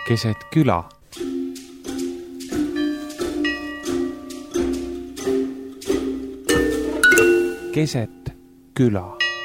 keset küla. Keset küla.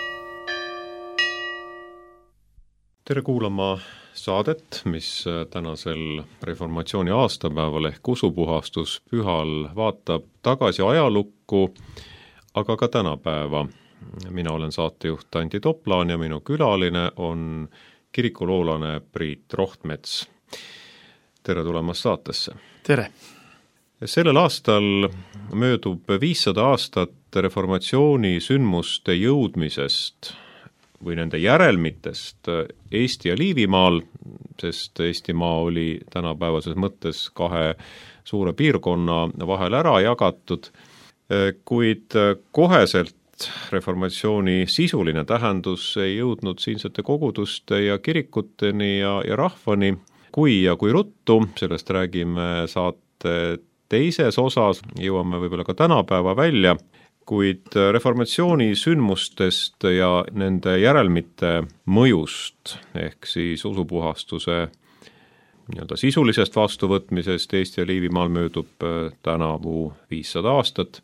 Tere kuulama saadet, mis tänasel reformatsiooni aastapäeval ehk usupuhastuspühal vaatab tagasi ajalukku, aga ka tänapäeva. Mina olen saatejuht Anti Toplaan ja minu külaline on kirikuloolane Priit Rohtmets. Tere tulemast saatesse! Tere! Sellel aastal möödub 500 aastat reformatsiooni sündmuste jõudmisest või nende järelmitest Eesti ja Liivimaal, sest Eestimaa oli tänapäevases mõttes kahe suure piirkonna vahel ära jagatud, kuid koheselt reformatsiooni sisuline tähendus ei jõudnud siinsete koguduste ja kirikuteni ja rahvani. Kui ruttu, sellest räägime saate teises osas, jõuame võib-olla ka tänapäeva välja, kuid reformatsiooni sündmustest ja nende järelmite mõjust ehk siis usupuhastuse sisulisest vastuvõtmisest Eesti ja Liivimaal möödub tänavu 500 aastat.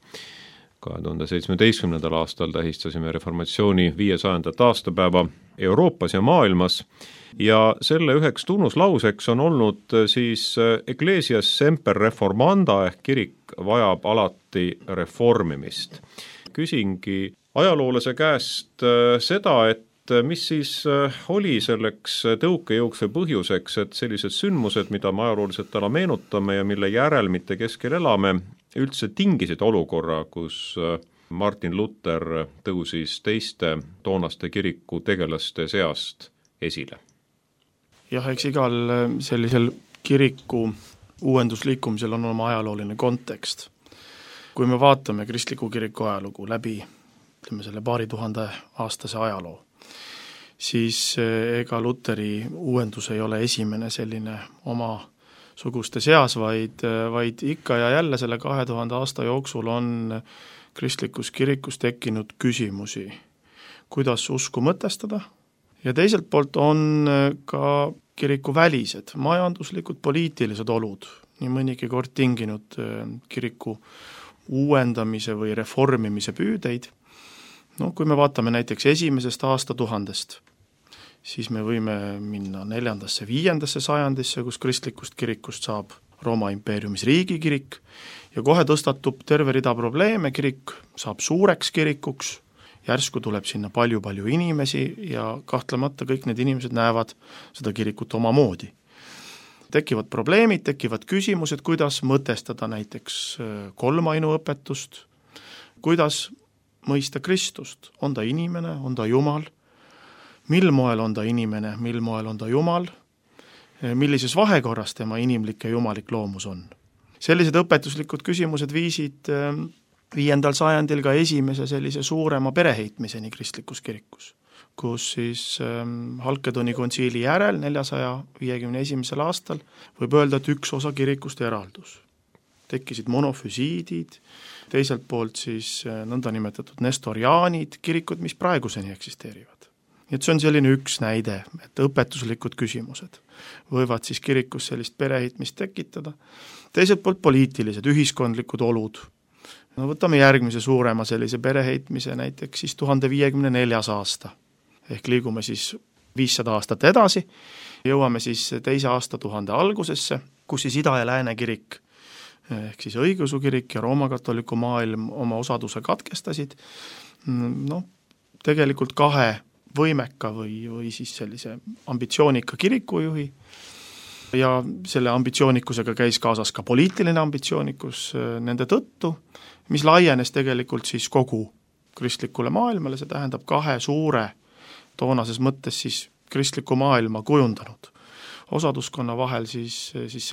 2017. aastal tähistasime reformatsiooni 500. aastapäeva Euroopas ja maailmas ja selle üheks tunnuslauseks on olnud siis Ecclesias semper reformanda ehk kirik vajab alati reformimist. Küsingi ajaloolase käest seda, et mis siis oli selleks tõukejõuks või põhjuseks, et sellised sündmused, mida me ajalooliselt täna meenutame ja mille järelmite keskel elame, üldse tingisid olukorra, kus Martin Luther tõusis teiste toonaste kiriku tegelaste seast esile? Jah, eks igal sellisel kiriku uuendusliikumisel on oma ajalooline kontekst. Kui me vaatame kristliku kiriku ajalugu läbi, selle paari tuhande aastase ajaloo, siis ega Lutheri uuendus ei ole esimene selline oma suguste seas, vaid ikka ja jälle selle 2000 aasta jooksul on kristlikus kirikus tekkinud küsimusi, kuidas usku mõtestada, ja teiselt poolt on ka kiriku välised, majanduslikud, poliitilised olud, nii mõnigi kord tinginud kiriku uuendamise või reformimise püüdeid. Kui me vaatame näiteks esimesest aastatuhandest, siis me võime minna 4. ja 5. sajandisse, kus kristlikust kirikust saab Rooma impeeriumis riigikirik ja kohe tõstatub terve rida probleeme, kirik saab suureks kirikuks, järsku tuleb sinna palju inimesi ja kahtlemata kõik need inimesed näevad seda kirikut omamoodi. Tekivad probleemid, tekivad küsimused, kuidas mõtestada näiteks kolmainuõpetust, kuidas mõista Kristust, on ta inimene, on ta Jumal, mil moel on ta inimene, mil moel on ta Jumal, millises vahekorras tema inimlik ja jumalik loomus on. Sellised õpetuslikud küsimused viisid 5. sajandil ka esimese sellise suurema pereheitmiseni kristlikus kirikus, kus siis Halkedoni kontsiili järel 451. aastal võib öelda, et üks osa kirikust eraldus. Tekkisid monofüsiidid, teiselt poolt siis nõndanimetatud nestoriaanid, kirikud, mis praeguseni eksisteerivad. Nii et see on selline üks näide, et õpetuslikud küsimused võivad siis kirikus sellist pereheitmist tekitada. Teiselt poolt poliitilised, ühiskondlikud olud. Võtame järgmise suurema sellise pereheitmise, näiteks siis 1054. aasta. Ehk liigume siis 500 aastat edasi, jõuame siis teise aastatuhande algusesse, kus siis Ida- ja Lääne kirik, ehk siis õigeusu kirik ja Rooma-katoliku maailm oma osaduse katkestasid. Tegelikult kahe võimeka või siis sellise ambitsioonika kirikujuhi ja selle ambitsioonikusega käis kaasas ka poliitiline ambitsioonikus nende tõttu, mis laienes tegelikult siis kogu kristlikule maailmale, see tähendab kahe suure toonases mõttes siis kristliku maailma kujundanud. Osaduskonna vahel siis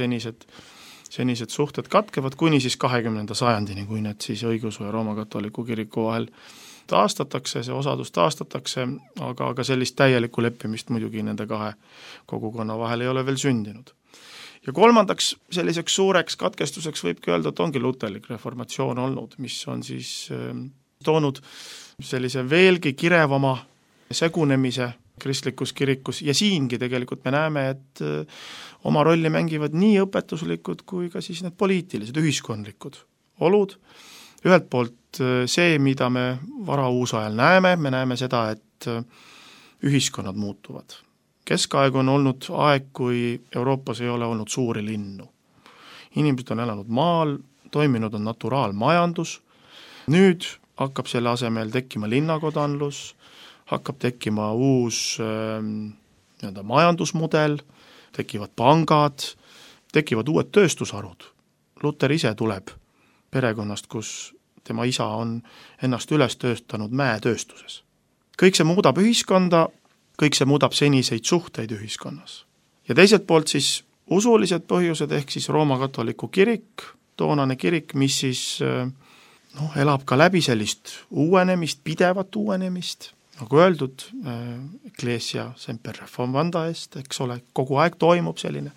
senised suhted katkevad kuni siis 20. sajandini, kui need siis õigeusu ja Rooma-katoliku kiriku vahel taastatakse, see osadus taastatakse, aga sellist täielikku leppimist muidugi nende kahe kogukonna vahel ei ole veel sündinud. Ja kolmandaks selliseks suureks katkestuseks võibki öelda, et ongi luterlik reformatsioon olnud, mis on siis toonud sellise veelgi kirevama segunemise kristlikus kirikus ja siingi tegelikult me näeme, et oma rolli mängivad nii õpetuslikud kui ka siis need poliitilised, ühiskondlikud olud. Ühelt poolt see, mida me varauusajal näeme, me näeme seda, et ühiskonnad muutuvad. Keskaeg on olnud aeg, kui Euroopas ei ole olnud suuri linnu. Inimesed on elanud maal, toiminud on naturaalmajandus, nüüd hakkab selle asemel tekkima linnakodanlus, hakkab tekkima uus majandusmudel, tekivad pangad, tekivad uued tööstusharud. Luter ise tuleb perekonnast, kus tema isa on ennast üles tööstanud mäetööstuses. Kõik see muudab ühiskonda, kõik see muudab seniseid suhteid ühiskonnas. Ja teiselt poolt siis usulised põhjused ehk siis Rooma katoliku kirik, toonane kirik, mis siis elab ka läbi sellist uuenemist, pidevat uuenemist, nagu öeldud, Ecclesia semper reformanda est, eks ole, kogu aeg toimub selline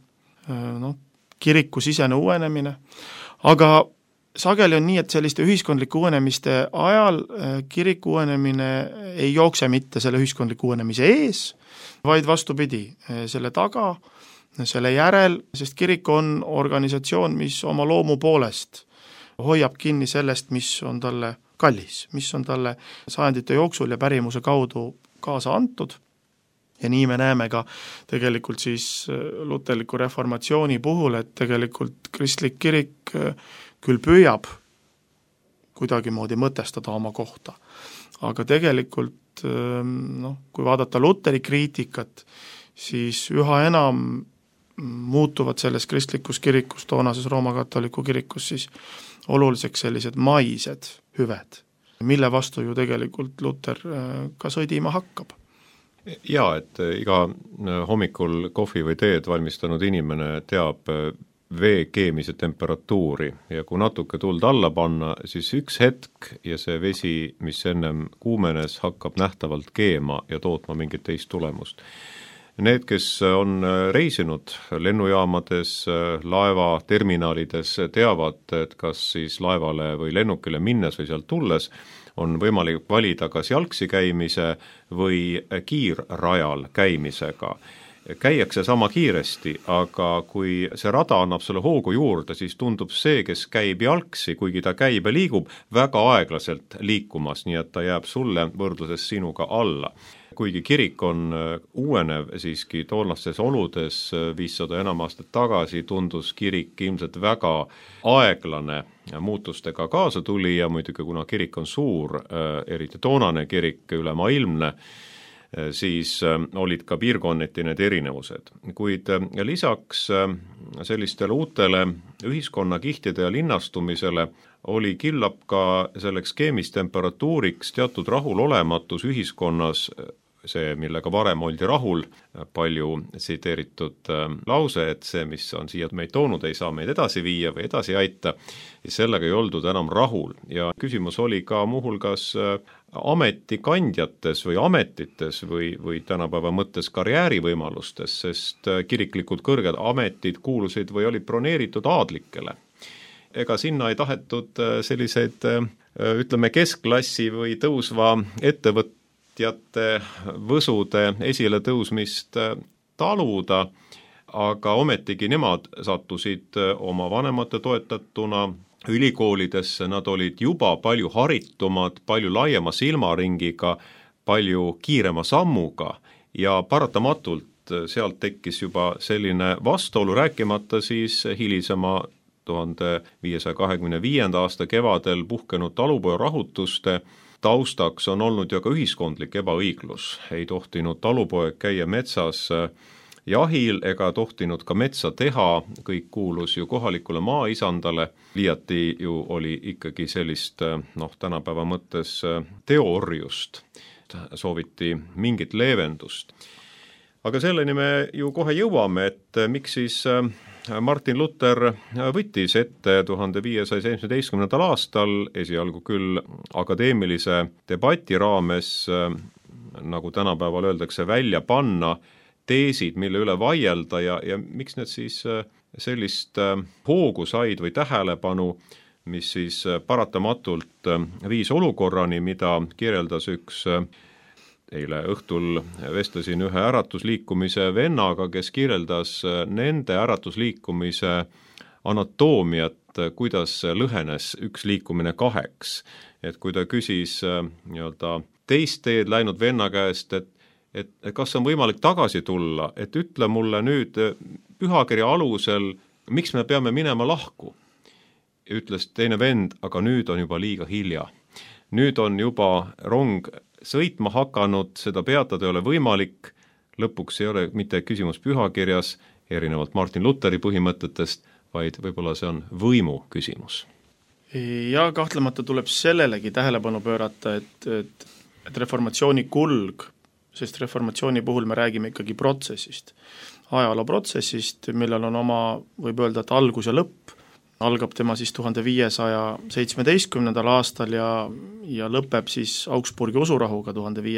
kiriku sisene uuenemine, aga sageli on nii, et selliste ühiskondliku uuenemiste ajal kiriku uuenemine ei jookse mitte selle ühiskondliku uuenemise ees, vaid vastupidi, selle taga, selle järel, sest kirik on organisatsioon, mis oma loomu poolest hoiab kinni sellest, mis on talle kallis, mis on talle sajandite jooksul ja pärimuse kaudu kaasa antud. Ja nii me näeme ka tegelikult siis luterliku reformatsiooni puhul, et tegelikult kristlik kirik küll püüab kuidagimoodi mõtestada oma kohta. Aga tegelikult, kui vaadata Luteri kriitikat, siis üha enam muutuvad selles kristlikus kirikus, toonases Rooma katoliku kirikus siis oluliseks sellised maised hüved, mille vastu ju tegelikult Luter ka sõdima hakkab. Jaa, et iga hommikul kohvi või teed valmistanud inimene teab vee keemise temperatuuri ja kui natuke tuld alla panna, siis üks hetk ja see vesi, mis ennem kuumenes, hakkab nähtavalt keema ja tootma mingit teist tulemust. Need, kes on reisinud lennujaamades, laevaterminalides, teavad, et kas siis laevale või lennukile minnes või sealt tulles on võimalik valida kas jalgsi käimise või kiirrajal käimisega. Käiakse sama kiiresti, aga kui see rada annab sulle hoogu juurde, siis tundub see, kes käib jalgsi, kuigi ta käib ja liigub, väga aeglaselt liikumas, nii et ta jääb sulle võrdluses sinuga alla. Kuigi kirik on uuenev siiski toonastes oludes 500 enam aastat tagasi, tundus kirik ilmselt väga aeglane muutustega kaasa tuli ja muidugi kuna kirik on suur, eriti toonane kirik ülemaailmne, siis olid ka piirkonniti need erinevused. Kuid lisaks sellistele uutele ühiskonnakihtide ja linnastumisele oli killab ka selleks keemistemperatuuriks teatud rahulolematus ühiskonnas, see, millega varem oldi rahul, palju tsiteeritud lause, et see, mis on siia meid toonud, ei saa meid edasi viia või edasi aita, ja sellega ei oldud enam rahul. Ja küsimus oli ka muuhulgas ametikandjates või ametites või tänapäeva mõttes karjäärivõimalustes, sest kiriklikud kõrged ametid kuulusid või olid broneeritud aadlikele. Ega sinna ei tahetud selliseid, ütleme, keskklassi või tõusva ettevõtjate võsude esile tõusmist taluda, aga ometigi nemad sattusid oma vanemate toetatuna ülikoolidesse, nad olid juba palju haritumad, palju laiema silmaringiga, palju kiirema sammuga ja paratamatult sealt tekkis juba selline vastuolu, rääkimata siis hilisema 1525. aasta kevadel puhkenud talupoja-rahutuste taustaks on olnud ju ka ühiskondlik ebaõiglus. Ei tohtinud talupoeg käia metsas jahil ega tohtinud ka metsa teha, kõik kuulus ju kohalikule maaisandale, liiati ju oli ikkagi sellist, tänapäeva mõttes teoorjust, sooviti mingit leevendust. Aga selleni me ju kohe jõuame, et miks siis Martin Luther võttis ette 1517. aastal, esialgu küll akadeemilise debati raames, nagu tänapäeval öeldakse, välja panna teesid, mille üle vaielda ja miks need siis sellist hoogu said või tähelepanu, mis siis paratamatult viis olukorrani, mida kirjeldas üks eile õhtul vestlesin ühe äratusliikumise vennaga, kes kirjeldas nende äratusliikumise anatoomiat, kuidas lõhenes üks liikumine 2. Et kui ta küsis teist teed läinud venna käest, et kas on võimalik tagasi tulla, et ütle mulle nüüd pühakirja alusel, miks me peame minema lahku. Ütles teine vend, aga nüüd on juba liiga hilja. Nüüd on juba rong sõitma hakanud, seda peatada ei ole võimalik, lõpuks ei ole mitte küsimus pühakirjas, erinevalt Martin Lutheri põhimõtetest, vaid võib-olla see on võimu küsimus. Ja kahtlemata tuleb sellelegi tähelepanu pöörata, et reformatsiooni kulg, sest reformatsiooni puhul me räägime ikkagi protsessist, ajalooprotsessist, millel on oma, võib öelda, et algus ja lõpp, algab tema siis 1517. aastal ja lõpeb siis Augsburgi usurahuga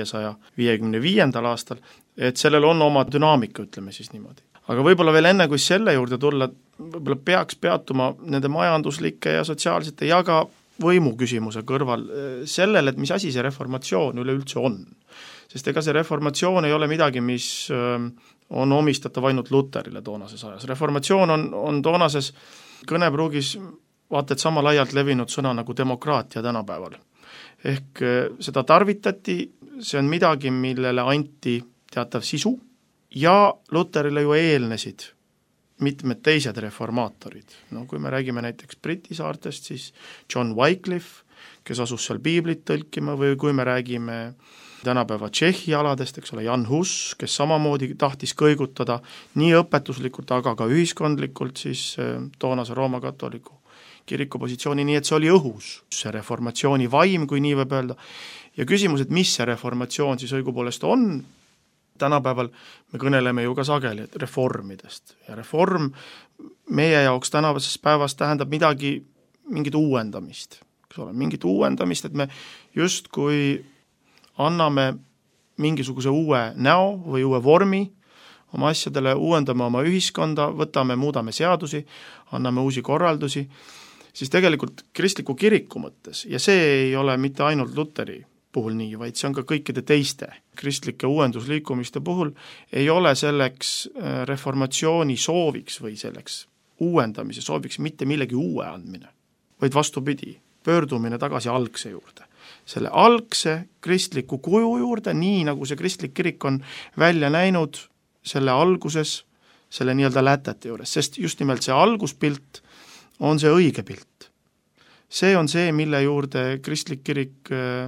1555. aastal, et sellel on oma dünaamika, ütleme siis niimoodi. Aga võib-olla veel enne, kui selle juurde tulla, võib-olla peaks peatuma nende majanduslike ja sotsiaalsete ja ka võimu küsimuse kõrval sellele, et mis asi see reformatsioon üleüldse on. Sest ega see reformatsioon ei ole midagi, mis on omistatav ainult Lutherile toonases ajas. Reformatsioon on toonases kõnepruugis vaata et sama laialt levinud sõna nagu demokraatia tänapäeval. Ehk seda tarvitati, see on midagi, millele anti teatav sisu ja Lutherile ju eelnesid mitmed teised reformaatorid. No kui me räägime näiteks Briti saartest, siis John Wycliffe, kes asus seal piiblit tõlkima, või kui me räägime tänapäeva Tšehhi aladest, eks ole, Jan Hus, kes samamoodi tahtis kõigutada nii õpetuslikult, aga ka ühiskondlikult siis toonase Rooma katoliku kiriku positsiooni, nii et see oli õhus, see reformatsiooni vaim, kui nii võib öelda. Ja küsimus, et mis see reformatsioon siis õigupoolest on, tänapäeval me kõneleme ju ka sageli reformidest ja reform meie jaoks tänapäevases päevas tähendab mingit uuendamist, eks ole, mingit uuendamist, et me justkui anname mingisuguse uue näo või uue vormi oma asjadele, uuendame oma ühiskonda, muudame seadusi, anname uusi korraldusi, siis tegelikult kristliku kiriku mõttes, ja see ei ole mitte ainult Lutheri puhul nii, vaid see on ka kõikide teiste kristlike uuendusliikumiste puhul, ei ole selleks reformatsiooni sooviks või selleks uuendamise sooviks mitte millegi uue andmine, vaid vastupidi, pöördumine tagasi algse juurde. Selle algse kristliku kuju juurde, nii nagu see kristlik kirik on välja näinud selle alguses, selle nii-öelda lätete juures, sest just nimelt see alguspilt on see õige pilt. See on see, mille juurde kristlik kirik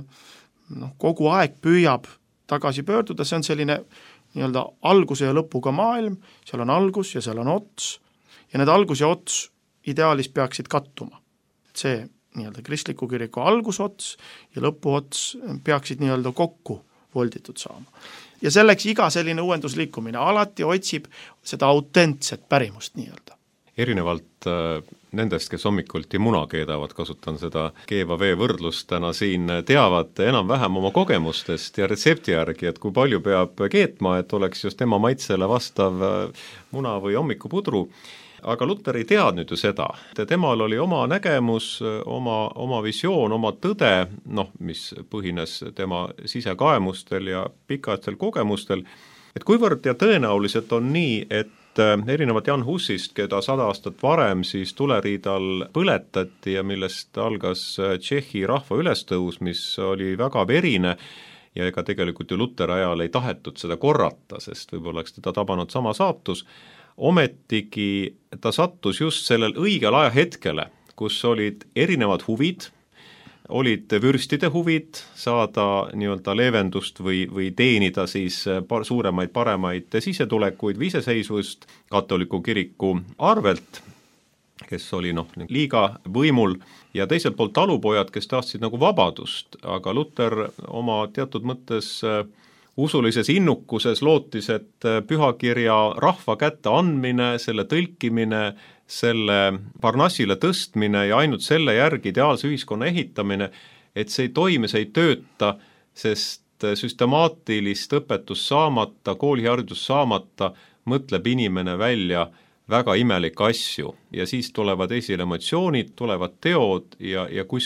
kogu aeg püüab tagasi pöörduda, see on selline nii-öelda alguse ja lõpuga maailm, seal on algus ja seal on ots, ja need algus ja ots ideaalis peaksid kattuma. See nii-öelda kristliku kiriku algusots ja lõpuots peaksid nii-öelda kokku volditud saama. Ja selleks iga selline uuendusliikumine alati otsib seda autentset pärimust nii-öelda. Erinevalt nendest, kes hommikulti muna keedavad, kasutan seda keeva vee võrdlust täna siin, teavad enam-vähem oma kogemustest ja retsepti järgi, et kui palju peab keetma, et oleks just tema maitsele vastav muna või hommikupudru. Aga Luther ei teadnud ju seda. Temal oli oma nägemus, oma visioon, oma tõde, mis põhines tema sisekaemustel ja pikaaegstel kogemustel, et kuivõrd ja tõenäoliselt on nii, et erinevalt Jan Husist, keda 100 aastat varem siis tuleriidal põletati ja millest algas Tšehhi rahva ülestõus, mis oli väga verine ja ega tegelikult ju Luteri ajal ei tahetud seda korrata, sest võib-olla oleks teda tabanud sama saatus, ometigi ta sattus just sellel õigel ajahetkele, kus olid erinevad huvid, olid vürstide huvid saada nii-öelda leevendust või teenida siis suuremaid, paremaid sisetulekuid või iseseisvust katoliku kiriku arvelt, kes oli liiga võimul, ja teiselt poolt talupojad, kes tahtsid nagu vabadust, aga Luther oma teatud mõttes usulises innukuses lootis, et pühakirja rahva kätte andmine, selle tõlkimine, selle Parnassile tõstmine ja ainult selle järgi ideaalse ühiskonna ehitamine, et see ei toimi, see ei tööta, sest süstemaatilist õpetust saamata, kooliharidust saamata, mõtleb inimene välja väga imelikke asju ja siis tulevad esile emotsioonid, tulevad teod ja kuskilt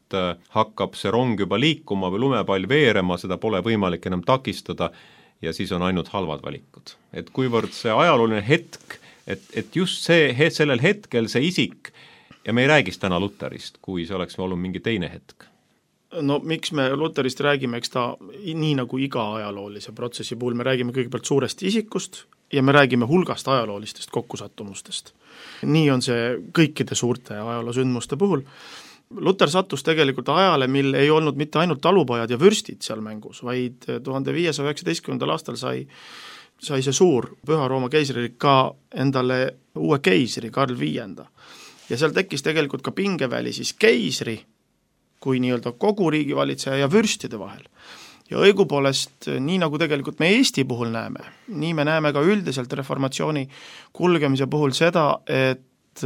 hakkab see rong juba liikuma või lumepall veerema, seda pole võimalik enam takistada ja siis on ainult halvad valikud. Et kuivõrd see ajalooline hetk, et just sellel hetkel see isik, ja me ei räägis täna Luterist, kui see oleks olnud mingi teine hetk. No miks me Luterist räägime, eks ta nii nagu iga ajaloolise protsessi puhul, me räägime kõigepealt suurest isikust ja me räägime hulgast ajaloolistest kokkusattumustest. Nii on see kõikide suurte ajaloosündmuste puhul. Luter sattus tegelikult ajale, mil ei olnud mitte ainult talupojad ja vürstid seal mängus, vaid 1519. aastal sai see suur Püha Rooma keisririk ka endale uue keisri, Karl V. Ja seal tekkis tegelikult ka pingeväli siis keisri kui nii-öelda kogu riigivalitseja ja vürstide vahel. Ja õigupoolest, nii nagu tegelikult me Eesti puhul näeme, nii me näeme ka üldiselt reformatsiooni kulgemise puhul seda, et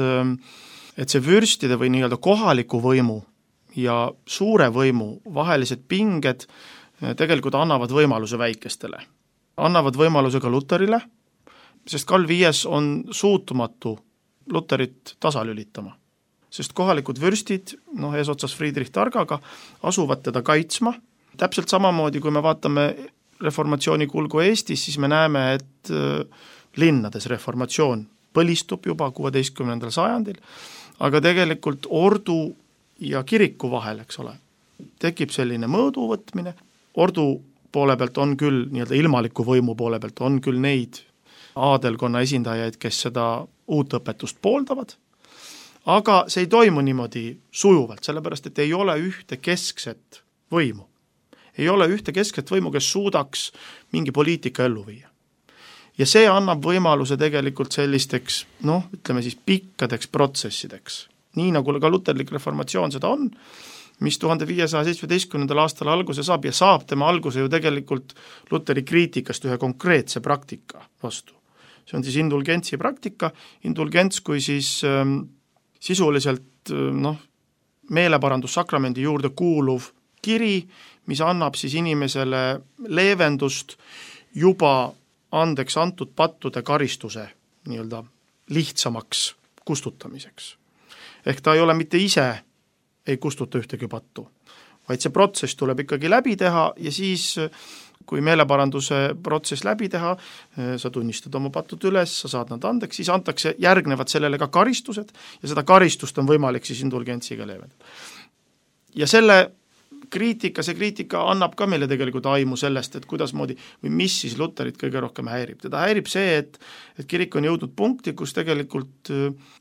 see vürstide või nii-öelda kohaliku võimu ja suure võimu vahelised pinged tegelikult annavad võimaluse väikestele. Annavad võimaluse ka Luterile, sest Karl V on suutumatu Luterit tasalülitama. Sest kohalikud vürstid, eesotsas Friedrich Targaga, asuvad teda kaitsma. Täpselt samamoodi, kui me vaatame reformatsiooni kulgu Eestis, siis me näeme, et linnades reformatsioon põlistub juba 16. sajandil, aga tegelikult ordu ja kiriku vahel, eks ole, tekib selline mõõdu võtmine. Ordu poole pealt on küll, nii-öelda ilmaliku võimu poole pealt on küll neid aadelkonna esindajaid, kes seda uut õpetust pooldavad, aga see ei toimu niimoodi sujuvalt, sellepärast, et ei ole ühte keskset võimu. Ei ole ühte keskset võimu, kes suudaks mingi poliitika ellu viia. Ja see annab võimaluse tegelikult sellisteks, ütleme siis pikkadeks protsessideks. Nii nagu ka luterlik reformatsioon seda on, mis 1517. aastal alguse saab ja saab tema alguse ju tegelikult Luteri kriitikast ühe konkreetse praktika vastu. See on siis indulgentsi praktika, indulgents kui siis sisuliselt meeleparandussakramendi juurde kuuluv kiri, mis annab siis inimesele leevendust juba andeks antud pattude karistuse nii-öelda lihtsamaks kustutamiseks. Ehk ta ei ole mitte ise, ei kustuta ühtegi pattu, vaid see protsess tuleb ikkagi läbi teha ja siis, kui meeleparanduse protsess läbi teha, sa tunnistad oma patud üles, sa saad nad andeks, siis antakse järgnevad sellele ka karistused ja seda karistust on võimalik siis indulgentsiga leevendada. Ja see kriitika annab ka meile tegelikult aimu sellest, et kuidasmoodi või mis siis Luterit kõige rohkem häirib. Teda häirib see, et kirik on jõudnud punkti, kus tegelikult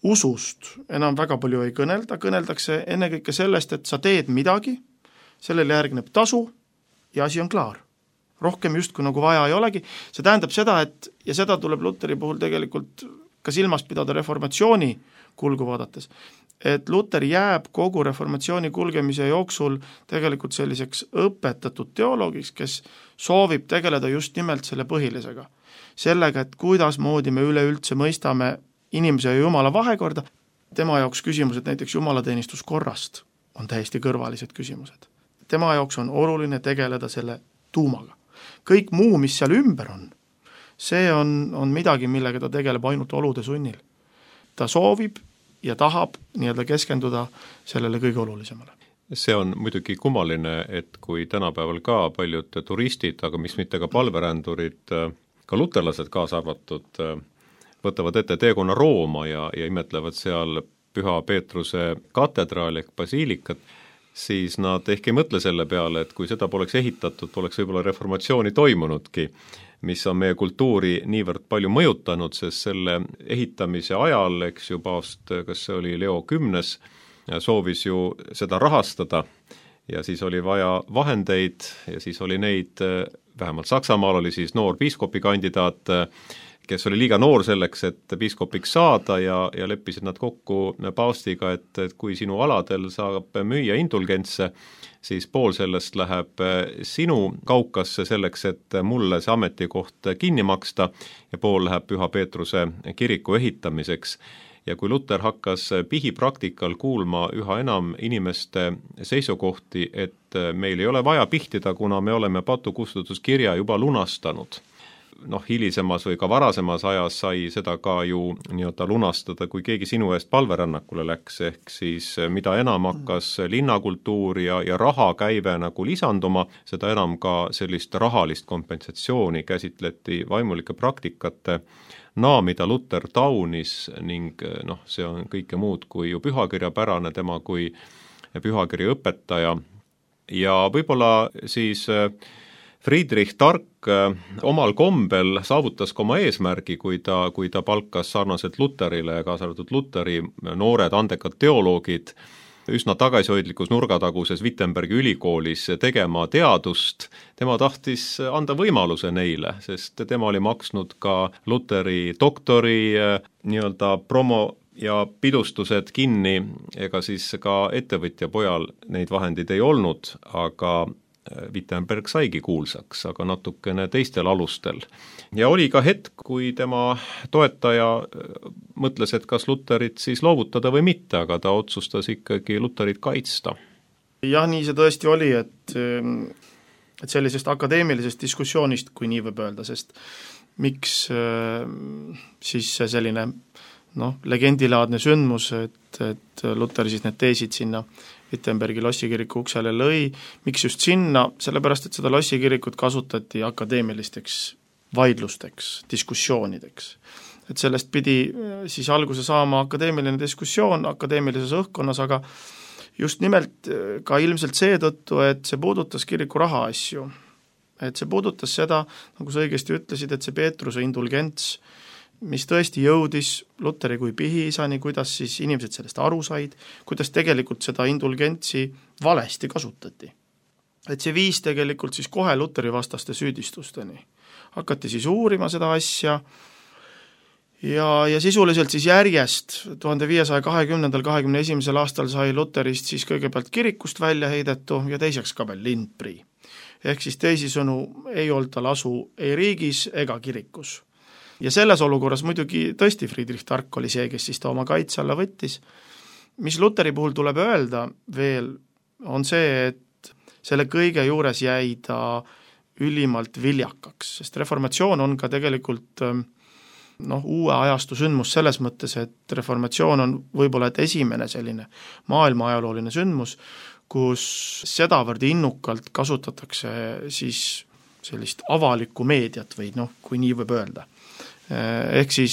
usust enam väga palju ei kõnelda, kõneldakse ennekõike sellest, et sa teed midagi, sellele järgneb tasu ja asi on klaar. Rohkem justkui nagu vaja ei olegi. See tähendab seda, et ja seda tuleb Luteri puhul tegelikult ka silmas pidada reformatsiooni kulgu vaadates, et Luter jääb kogu reformatsiooni kulgemise jooksul tegelikult selliseks õpetatud teoloogiks, kes soovib tegeleda just nimelt selle põhilisega. Sellega, et kuidasmoodi me üleüldse mõistame inimese ja Jumala vahekorda, tema jaoks küsimused näiteks jumalateenistuskorrast on täiesti kõrvalised küsimused. Tema jaoks on oluline tegeleda selle tuumaga. Kõik muu, mis seal ümber on, see on midagi, millega ta tegeleb ainult olude sunnil. Ta soovib ja tahab nii-öelda keskenduda sellele kõige olulisemale. See on muidugi kummaline, et kui tänapäeval ka paljud turistid, aga mis mitte ka palverändurid, ka luterlased kaasa arvatud, võtavad ette teekonna Rooma ja imetlevad seal Püha Peetruse katedraali ehk basiilikat, siis nad ehk ei mõtle selle peale, et kui seda poleks ehitatud, poleks võib-olla reformatsiooni toimunudki, mis on meie kultuuri niivõrd palju mõjutanud, sest selle ehitamise ajal, eks ju, paavst, kas see oli Leo 10, soovis ju seda rahastada ja siis oli vaja vahendeid ja siis oli neid, vähemalt Saksamaal oli siis noor piiskopikandidaat, kes oli liiga noor selleks, et piiskopiks saada ja leppisid nad kokku paavstiga, et kui sinu aladel saab müüa indulgentse, siis pool sellest läheb sinu kaukasse selleks, et mulle see ametikoht kinni maksta ja pool läheb Püha Peetruse kiriku ehitamiseks. Ja kui Luter hakkas pihipraktikal kuulma üha enam inimeste seisukohti, et meil ei ole vaja pihtida, kuna me oleme patukustutuskirja juba lunastanud, hilisemas või ka varasemas ajas sai seda ka ju nii-öelda lunastada, kui keegi sinu eest palverännakule läks, ehk siis mida enam hakkas linnakultuur ja rahakäive nagu lisanduma, seda enam ka sellist rahalist kompensatsiooni käsitleti vaimulike praktikate mida Luter taunis ning see on kõike muud kui ju pühakirjapärane, tema kui pühakirja õpetaja. Ja võib-olla siis Friedrich Tark omal kombel saavutas ka oma eesmärgi, kui ta palkas sarnaselt Luterile ja kaasa arvatud Luteri noored andekad teoloogid üsna tagasihoidlikus nurgataguses Wittenbergi ülikoolis tegema teadust. Tema tahtis anda võimaluse neile, sest tema oli maksnud ka Luteri doktori nii-öelda promo ja pidustused kinni, ega siis ka ettevõtja pojal neid vahendid ei olnud, aga Wittenberg saigi kuulsaks, aga natukene teistel alustel. Ja oli ka hetk, kui tema toetaja mõtles, et kas Luterit siis loovutada või mitte, aga ta otsustas ikkagi Luterit kaitsta. Jah, nii see tõesti oli, et sellisest akadeemilisest diskussioonist, kui nii võib öelda, sest miks siis see selline legendilaadne sündmus, et Luter siis need teesid sinna Wittenbergi lossikiriku uksele lõi, miks just sinna, sellepärast, et seda lossikirikut kasutati akadeemilisteks vaidlusteks, diskussioonideks. Et sellest pidi siis alguse saama akadeemiline diskussioon akadeemilises õhkkonnas, aga just nimelt ka ilmselt seetõttu, et see puudutas kiriku rahaasju. Et see puudutas seda, nagu sa õigesti ütlesid, et see Peetruse indulgents, mis tõesti jõudis Luteri kui pihiisani, kuidas siis inimesed sellest aru said, kuidas tegelikult seda indulgentsi valesti kasutati. Et see viis tegelikult siis kohe Luteri vastaste süüdistusteni. Hakati siis uurima seda asja ja sisuliselt siis järjest 1520-21. aastal sai Luterist siis kõigepealt kirikust välja heidetu ja teiseks ka veel lindprii. Ehk siis teisisõnu ei olnud tal asu ei riigis ega kirikus. Ja selles olukorras muidugi tõesti Friedrich Tark oli see, kes siis ta oma kaitse alla võttis. Mis Luteri puhul tuleb öelda veel, on see, et selle kõige juures jäi ta ülimalt viljakaks, sest reformatsioon on ka tegelikult uue ajastu sündmus selles mõttes, et reformatsioon on võib-olla et esimene selline maailma ajalooline sündmus, kus sedavõrd innukalt kasutatakse siis sellist avalikku meediat või kui nii võib öelda. Ehk siis,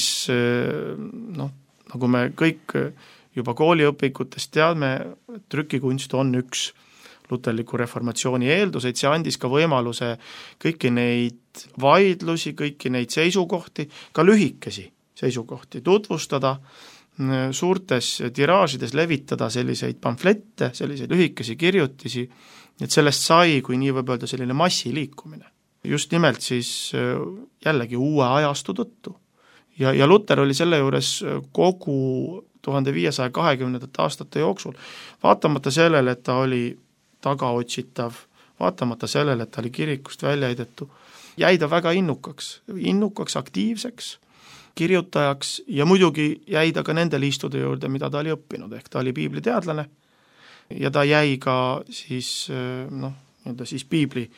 nagu me kõik juba kooliõpikutest teadme, trükikunst on üks luterliku reformatsiooni eelduseid, see andis ka võimaluse kõiki neid vaidlusi, kõiki neid seisukohti, ka lühikesi seisukohti tutvustada, suurtes tiraažides levitada selliseid pamflette, selliseid lühikesi kirjutisi, et sellest sai, kui nii võib öelda, selline massiliikumine. Just nimelt siis jällegi uue ajastu tõttu. Ja Luter oli selle juures kogu 1520. aastate jooksul, vaatamata sellele, et ta oli tagaotsitav, vaatamata sellele, et ta oli kirikust välja heidetu, jäi ta väga innukaks, aktiivseks, kirjutajaks ja muidugi jäi ta ka nende liistude juurde, mida ta oli õppinud, ehk ta oli piibliteadlane ja ta jäi ka siis, siis piibli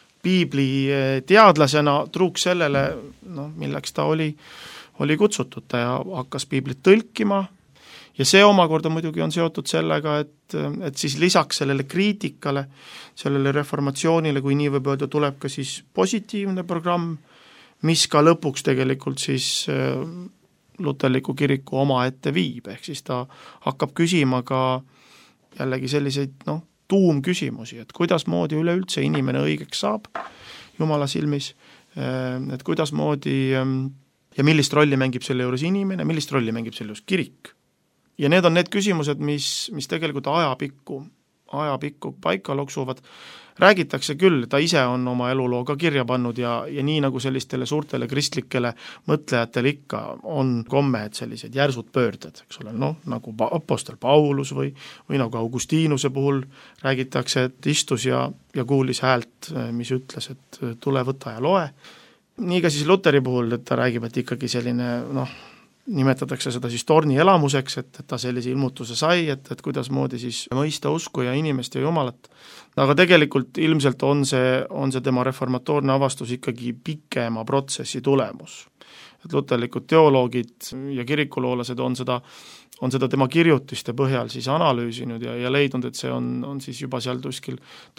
teadlasena truuks sellele, milleks ta oli kutsutud, ta hakkas piiblit tõlkima ja see omakorda muidugi on seotud sellega, et siis lisaks sellele kriitikale, sellele reformatsioonile, kui nii võib öelda, tuleb ka siis positiivne programm, mis ka lõpuks tegelikult siis luterliku kiriku oma ette viib, ehk siis ta hakkab küsima ka jällegi selliseid tuumküsimusi, et kuidas moodi üleüldse inimene õigeks saab Jumala silmis, et kuidas moodi ja millist rolli mängib selle juures inimene, millist rolli mängib selle juures kirik. Ja need on need küsimused, mis tegelikult ajapikku paika loksuvad. Räägitakse küll, ta ise on oma eluloo ka kirja pannud ja nii nagu sellistele suurtele kristlikele mõtlejatele ikka on komme, et sellised järsud pöörded, eks ole, nagu apostel Paulus või nagu Augustinuse puhul räägitakse, et istus ja kuulis häält, mis ütles, et tule võta ja loe. Nii ka siis Luteri puhul, et ta räägib, et ikkagi selline nimetatakse seda siis tornielamuseks, et ta sellise ilmutuse sai, et kuidas moodi siis mõista usku ja inimest ja Jumalat. Aga tegelikult ilmselt on see tema reformatoorne avastus ikkagi pikema protsessi tulemus. Et luterlikud teoloogid ja kirikuloolased on seda tema kirjutiste põhjal siis analüüsinud ja leidnud, et see on siis juba seal kuskil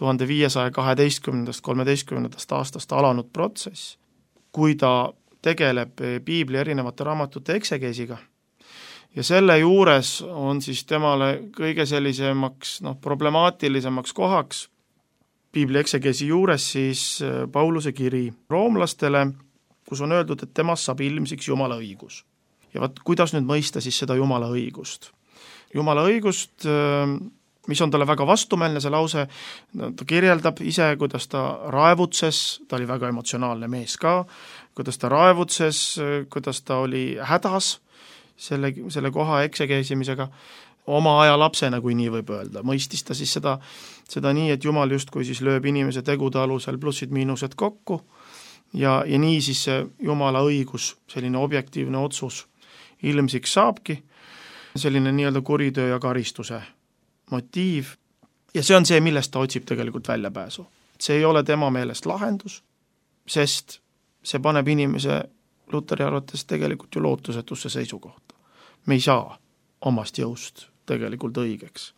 1512-13 aastast alanud protsess, kui ta tegeleb piibli erinevate raamatute eksegeesiga. Ja selle juures on siis temale kõige sellisemaks problemaatilisemaks kohaks piibli eksegeesi juures siis Pauluse kiri roomlastele, kus on öeldud, et temast saab ilmsiks Jumala õigus. Ja kuidas nüüd mõista siis seda Jumala õigust? Jumala õigust, mis on talle väga vastumeelne, see lause, ta kirjeldab ise, kuidas ta raevutses, ta oli väga emotsionaalne mees ka, kuidas ta raevutses, kuidas ta oli hädas selle koha eksegeesimisega, oma aja lapsena, kui nii võib öelda. Mõistis ta siis seda nii, et Jumal justkui siis lööb inimese tegude alusel plussid-miinused kokku ja nii siis see Jumala õigus, selline objektiivne otsus ilmsiks saabki, selline nii-öelda kuritöö ja karistuse motiiv. Ja see on see, millest ta otsib tegelikult väljapääsu. See ei ole tema meelest lahendus, sest see paneb inimese Luteri arvates tegelikult ju lootusetusse seisukohta. Me ei saa omast jõust tegelikult õigeks.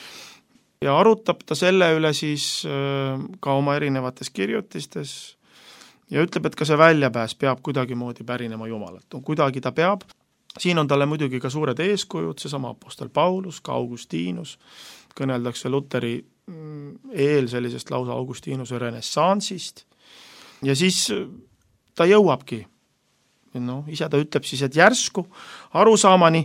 Ja arutab ta selle üle siis ka oma erinevates kirjutistes ja ütleb, et ka see väljapääs peab kuidagimoodi pärinema Jumalalt. Kuidagi ta peab. Siin on talle muidugi ka suured eeskujud, seesama apostel Paulus, ka Augustinus, kõneldakse Luteri eel sellisest lausa Augustinuse renessansist ja siis ta jõuabki. Ise ta ütleb siis, et järsku arusaamani,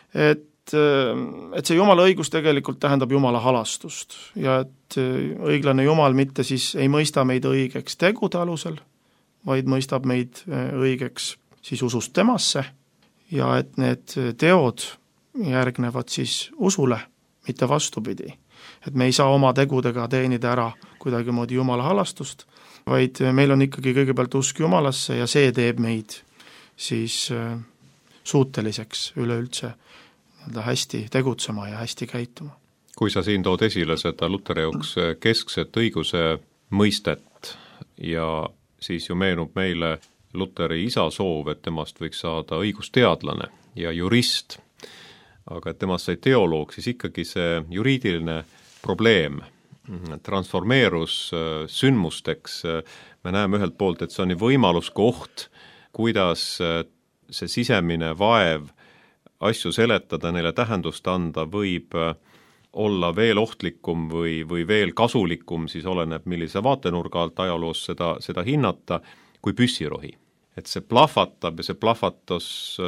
et see Jumala õigus tegelikult tähendab Jumala halastust ja et õiglane Jumal mitte siis ei mõista meid õigeks tegude alusel, vaid mõistab meid õigeks siis usust temasse ja et need teod järgnevad siis usule, mitte vastupidi. Et me ei saa oma tegudega teenida ära kuidagimoodi Jumala halastust, vaid meil on ikkagi kõigepealt usk Jumalasse ja see teeb meid siis suuteliseks üleüldse hästi tegutsema ja hästi käituma. Kui sa siin tood esile seda Luteri jaoks keskset õiguse mõistet ja siis ju meenub meile Luteri isa soov, et temast võiks saada õigusteadlane ja jurist, aga et temast sai teoloog, siis ikkagi see juriidiline probleem transformeerus sündmusteks. Me näeme ühelt poolt, et see on võimalus koht, kuidas see sisemine vaev asju seletada, neile tähendust anda, võib olla veel ohtlikum või veel kasulikum, siis oleneb, millise vaatenurga alt ajaloos seda hinnata, kui püssirohi. Et see plahvatab ja see plahvatus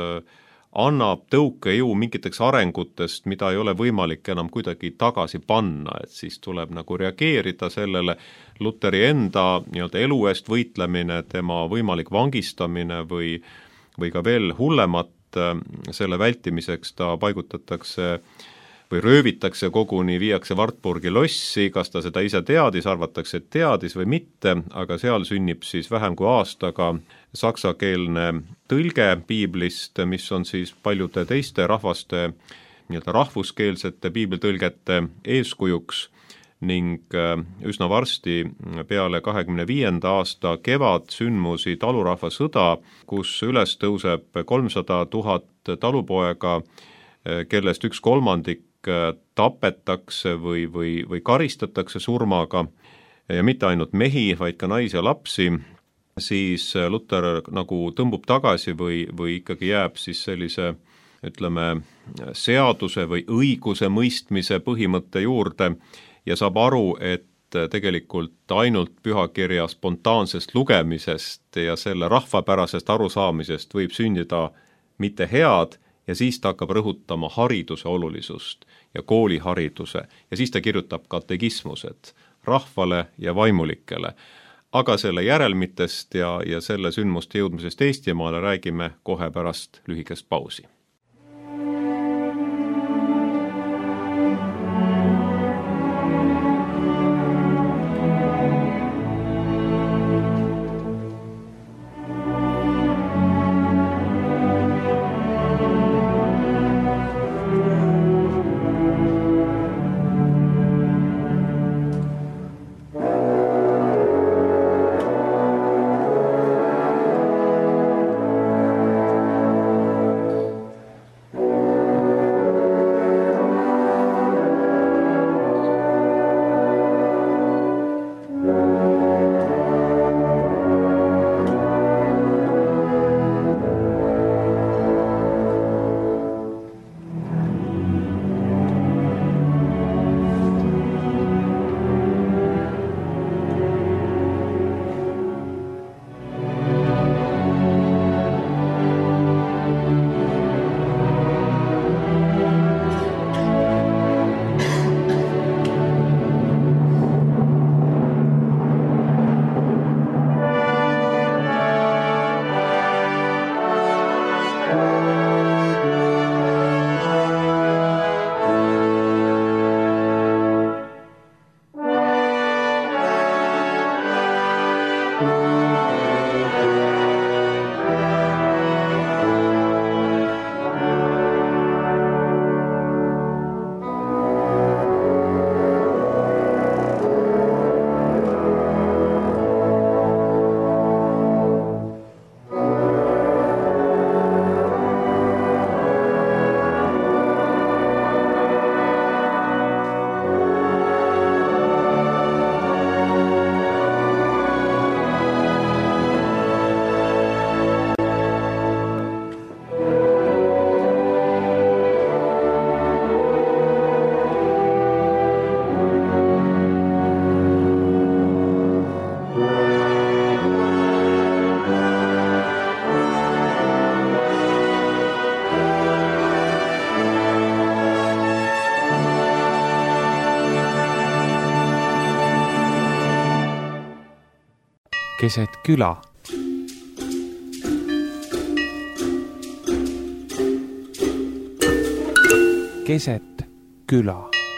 annab tõukejõu mingiteks arengutest, mida ei ole võimalik enam kuidagi tagasi panna, et siis tuleb nagu reageerida sellele. Luteri enda nii-öelda elu eest võitlemine, tema võimalik vangistamine või ka veel hullemat selle vältimiseks ta paigutatakse või röövitakse koguni, viiakse Wartburgi lossi, kas ta seda ise teadis, arvatakse, et teadis või mitte, aga seal sünnib siis vähem kui aastaga saksakeelne tõlge piiblist, mis on siis paljude teiste rahvaste nii-öelda rahvuskeelsete piiblitõlgete eeskujuks ning üsna varsti peale 25. aasta kevadsündmusi talurahvasõda, kus üles tõuseb 300 000 talupoega, kellest 1/3 tapetakse või karistatakse surmaga ja mitte ainult mehi, vaid ka naisi ja lapsi, siis Luter nagu tõmbub tagasi või ikkagi jääb siis sellise, ütleme, seaduse või õiguse mõistmise põhimõtte juurde ja saab aru, et tegelikult ainult pühakirja spontaansest lugemisest ja selle rahvapärasest arusaamisest võib sündida mitte head, ja siis ta hakkab rõhutama hariduse olulisust ja koolihariduse ja siis ta kirjutab katekismused rahvale ja vaimulikele. Aga selle järelmitest ja selle sündmuste jõudmisest Eestimaale räägime kohe pärast lühikest pausi. keset küla. Keset küla.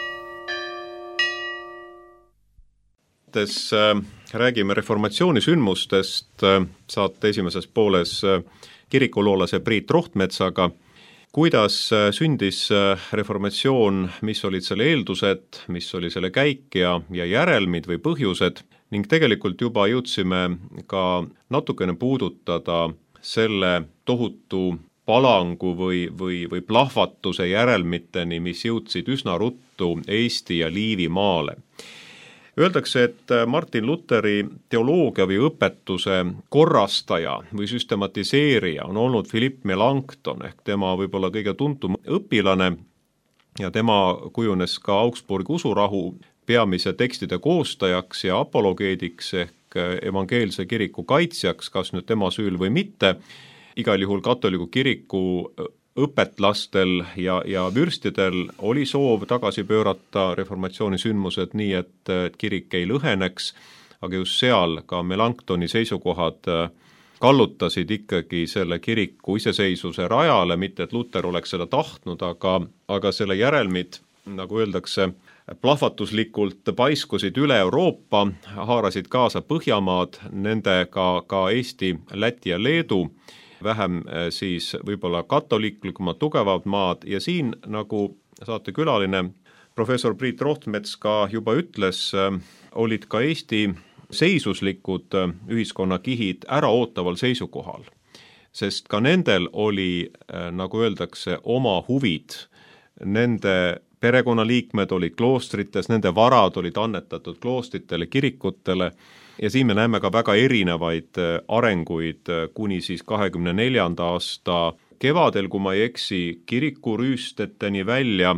Räägime reformatsiooni sündmustest saate esimeses pooles kirikuloolase Priit Rohtmetsaga. Kuidas sündis reformatsioon, mis olid selle eeldused, mis oli selle käik ja järelmid või põhjused ning tegelikult juba jõudsime ka natukene puudutada selle tohutu palangu või plahvatuse järelmiteni, mis jõudsid üsna ruttu Eesti ja Liivimaale. Öeldakse, et Martin Luteri teoloogia või õpetuse korrastaja või süstematiseerija on olnud Philippe Melanchthon ehk tema võib-olla kõige tuntum õpilane ja tema kujunes ka Augsburgi usurahu peamise tekstide koostajaks ja apologeediks ehk evangeelse kiriku kaitsjaks, kas nüüd tema süül või mitte. Igal juhul katoliku kiriku õpetlastel ja vürstidel oli soov tagasi pöörata reformatsiooni sündmused nii, et kirik ei lõheneks, aga just seal ka Melanchthoni seisukohad kallutasid ikkagi selle kiriku iseseisvuse rajale, mitte et Luter oleks seda tahtnud, aga selle järelmid, nagu öeldakse, plahvatuslikult paiskusid üle Euroopa, haarasid kaasa Põhjamaad, nendega ka Eesti, Läti ja Leedu, vähem siis võib-olla katoliiklikumad tugevad maad ja siin, nagu saatekülaline professor Priit Rohtmets ka juba ütles, olid ka Eesti seisuslikud ühiskonnakihid äraootaval seisukohal, sest ka nendel oli, nagu öeldakse, oma huvid. Nende perekonnaliikmed olid kloostrites, nende varad olid annetatud kloostritele, kirikutele ja siin me näeme ka väga erinevaid arenguid kuni siis 24. aasta kevadel, kui ma ei eksi, kirikurüüsteteni välja,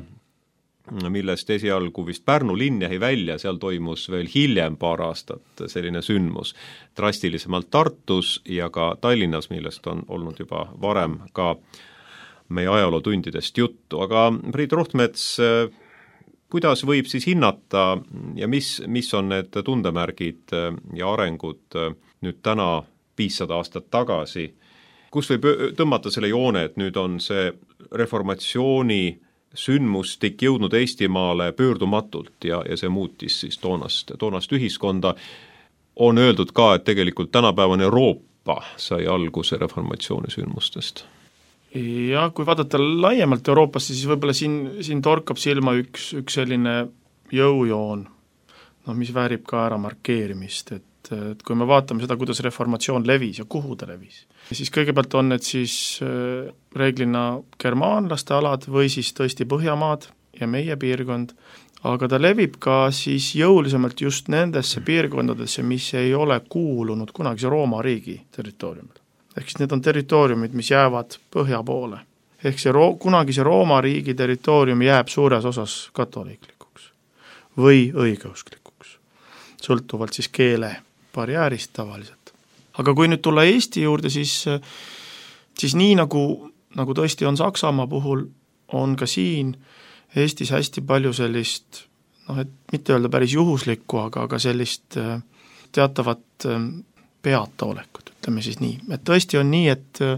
millest esialgu vist Pärnu linn jäi välja, seal toimus veel hiljem paar aastat selline sündmus, drastilisemalt Tartus ja ka Tallinnas, millest on olnud juba varem ka meie ajalootundidest juttu, aga Priit Rohtmets, kuidas võib siis hinnata ja mis on need tundemärgid ja arengud nüüd täna 500 aastat tagasi, kus võib tõmmata selle joone, et nüüd on see reformatsiooni sündmustik jõudnud Eestimaale pöördumatult ja see muutis siis toonast ühiskonda. On öeldud ka, et tegelikult tänapäevane Euroopa sai alguse reformatsiooni sündmustest. Ja kui vaadata laiemalt Euroopasse, siis võib-olla siin torkab silma üks selline jõujoon, mis väärib ka ära markeerimist, et kui me vaatame seda, kuidas reformatsioon levis ja kuhu ta levis, siis kõigepealt on need siis reeglina germaanlaste alad või siis tõesti Põhjamaad ja meie piirkond, aga ta levib ka siis jõulisemalt just nendesse piirkondadesse, mis ei ole kuulunud kunagise Rooma riigi territooriumil. Ehk siis need on territooriumid, mis jäävad põhja poole. Ehk see kunagise Rooma riigi territoorium jääb suures osas katoliiklikuks või õigeusklikuks, sõltuvalt siis keele barjäärist tavaliselt. Aga kui nüüd tulla Eesti juurde, siis nii nagu tõesti on Saksamaa puhul, on ka siin Eestis hästi palju sellist, et mitte öelda päris juhuslikku, aga sellist teatavat peataolekut, ütleme siis nii. Et tõesti on nii,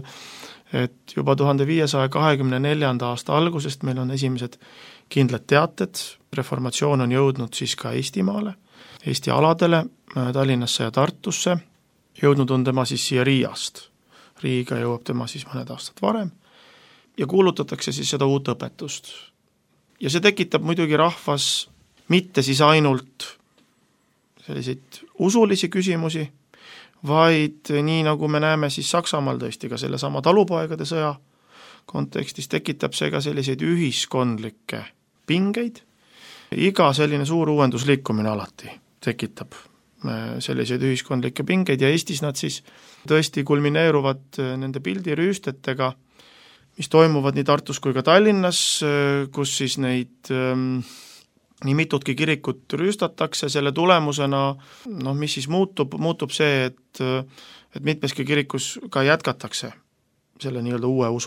et juba 1524. aasta algusest meil on esimesed kindlad teated, reformatsioon on jõudnud siis ka Eestimaale, Eesti aladele, Tallinnasse ja Tartusse, jõudnud on tema siis siia Riiast. Riiga jõuab tema siis mõned aastad varem ja kuulutatakse siis seda uut õpetust. Ja see tekitab muidugi rahvas mitte siis ainult selliseid usulisi küsimusi, vaid nii nagu me näeme siis Saksamaal tõesti ka selle sama talupoegade sõja kontekstis, tekitab see ka selliseid ühiskondlikke pingeid. Iga selline suur uuendusliikumine alati tekitab selliseid ühiskondlikke pingeid ja Eestis nad siis tõesti kulmineeruvad nende pildirüüstetega, mis toimuvad nii Tartus kui ka Tallinnas, kus siis neid nii mitutki kirikut rüüstatakse, selle tulemusena, mis siis muutub see, et mitmeski kirikus ka jätkatakse selle nii-öelda uue usu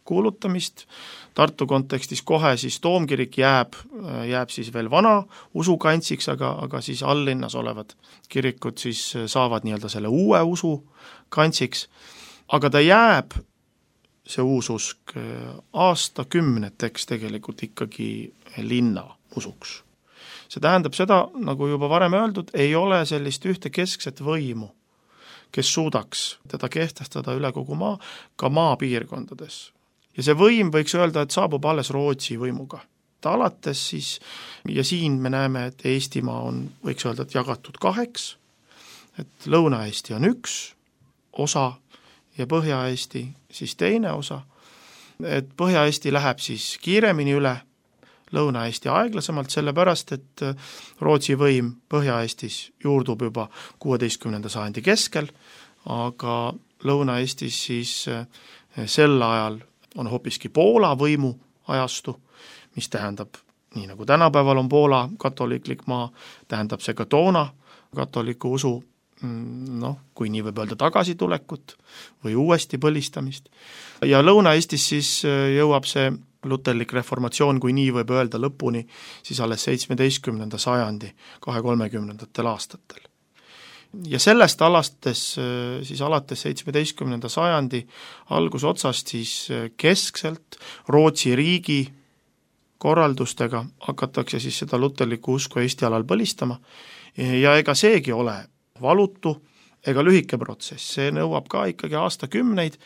kuulutamist, Tartu kontekstis kohe siis Toomkirik jääb siis veel vana usukantsiks, aga siis alllinnas olevad kirikud siis saavad nii-öelda selle uue usu kantsiks, aga ta jääb, see uususk, aastakümneteks tegelikult ikkagi linna usuks. See tähendab seda, nagu juba varem öeldud, ei ole sellist ühte keskset võimu, kes suudaks teda kehtestada üle kogu maa, ka maapiirkondades. Ja see võim võiks öelda, et saabub alles Rootsi võimuga. Ta alates siis, ja siin me näeme, et Eestimaa on, võiks öelda, et jagatud kaheks, et Lõuna-Eesti on üks osa ja Põhja-Eesti siis teine osa, et Põhja-Eesti läheb siis kiiremini üle, Lõuna-Eesti aeglasemalt, sellepärast, et Rootsi võim Põhja-Eestis juurdub juba 16. sajandi keskel, aga Lõuna-Eestis siis sel ajal on hoopiski Poola võimu ajastu, mis tähendab, nii nagu tänapäeval on Poola katoliiklik maa, tähendab see ka toona katoliku usu, kui nii võib öelda, tagasitulekut või uuesti põlistamist. Ja Lõuna-Eestis siis jõuab see luterlik reformatsioon, kui nii võib öelda, lõpuni siis alles 17. sajandi 230. aastatel. Ja sellest siis alates 17. sajandi algusotsast siis keskselt Rootsi riigi korraldustega hakatakse siis seda luterlikku usku Eesti alal põlistama ja ega seegi ole valutu ega lühike protsess, see nõuab ka ikkagi aastakümneid.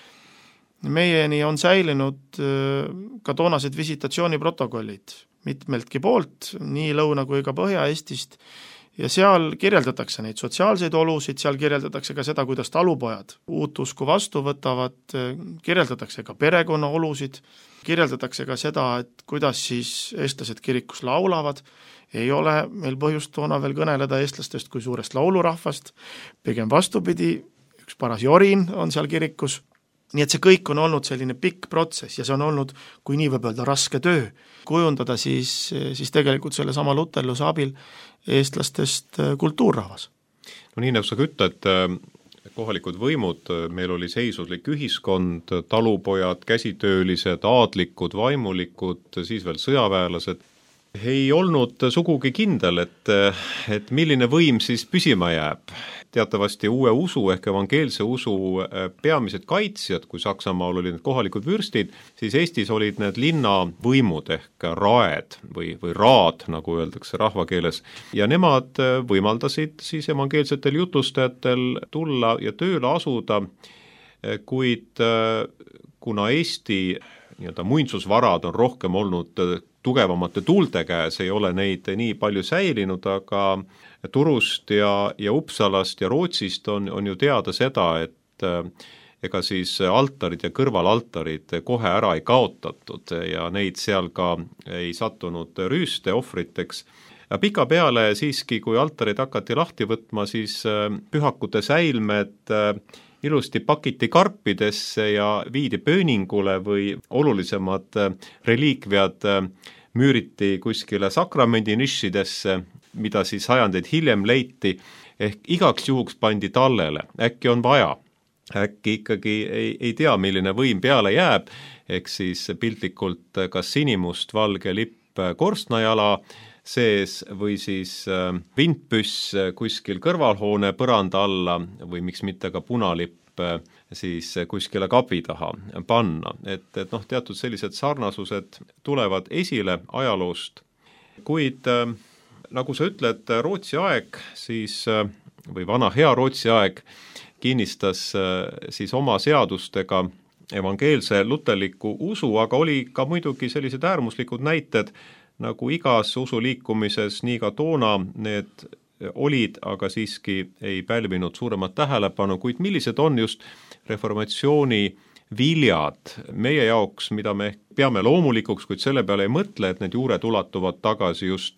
Meieni on säilinud ka toonased visitatsiooniprotokollid mitmeltki poolt, nii Lõuna- kui ka Põhja-Eestist, ja seal kirjeldatakse neid sotsiaalseid olusid, seal kirjeldatakse ka seda, kuidas talupojad uut usku vastu võtavad, kirjeldatakse ka perekonna olusid, kirjeldatakse ka seda, et kuidas siis eestlased kirikus laulavad, ei ole meil põhjust toona veel kõneleda eestlastest kui suurest laulurahvast, pigem vastupidi, üks paras jorin on seal kirikus, nii et see kõik on olnud selline pikk protsess ja see on olnud, kui nii võib öelda, raske töö, kujundada siis tegelikult selle sama luterluse abil eestlastest kultuurrahvas. No nii nagu sa ütled, kohalikud võimud, meil oli seisuslik ühiskond, talupojad, käsitöölised, aadlikud, vaimulikud, siis veel sõjaväelased, ei olnud sugugi kindel, et milline võim siis püsima jääb. Teatavasti uue usu ehk evangeelse usu peamised kaitsjad, kui Saksamaal olid need kohalikud vürstid, siis Eestis olid need linnavõimud ehk raed või raad, nagu öeldakse rahvakeeles, ja nemad võimaldasid siis evangeelsetel jutustajatel tulla ja tööle asuda, kuid kuna Eesti nii-öelda muinsusvarad on rohkem olnud tugevamate tuulte käes, ei ole neid nii palju säilinud, aga Turust ja Uppsalast ja Rootsist on ju teada seda, et ega siis altarid ja kõrvalaltarid kohe ära ei kaotatud ja neid seal ka ei sattunud rüüste ohvriteks. Pikapeale siiski, kui altarid hakati lahti võtma, siis pühakute säilmed ilusti pakiti karpidesse ja viidi pööningule või olulisemad reliikviad müüriti kuskile sakramendi nišidesse, mida siis sajandeid hiljem leiti, ehk igaks juhuks pandi tallele, äkki on vaja, äkki ikkagi ei tea, milline võim peale jääb, ehk siis piltlikult kas sinimust valge lipp korstnajala sees või siis vintpüss kuskil kõrvalhoone põranda alla või miks mitte ka punalipp siis kuskile kapi taha panna. Et teatud sellised sarnasused tulevad esile ajaloost, kuid nagu sa ütled, Rootsi aeg siis, või vana hea Rootsi aeg kinnistas siis oma seadustega evangeelse luterliku usu, aga oli ka muidugi sellised äärmuslikud näited, nagu igas usuliikumises, nii ka toona need olid, aga siiski ei pälvinud suuremat tähelepanu, kuid millised on just reformatsiooni viljad meie jaoks, mida me peame loomulikuks, kuid selle peale ei mõtle, et need juured ulatuvad tagasi just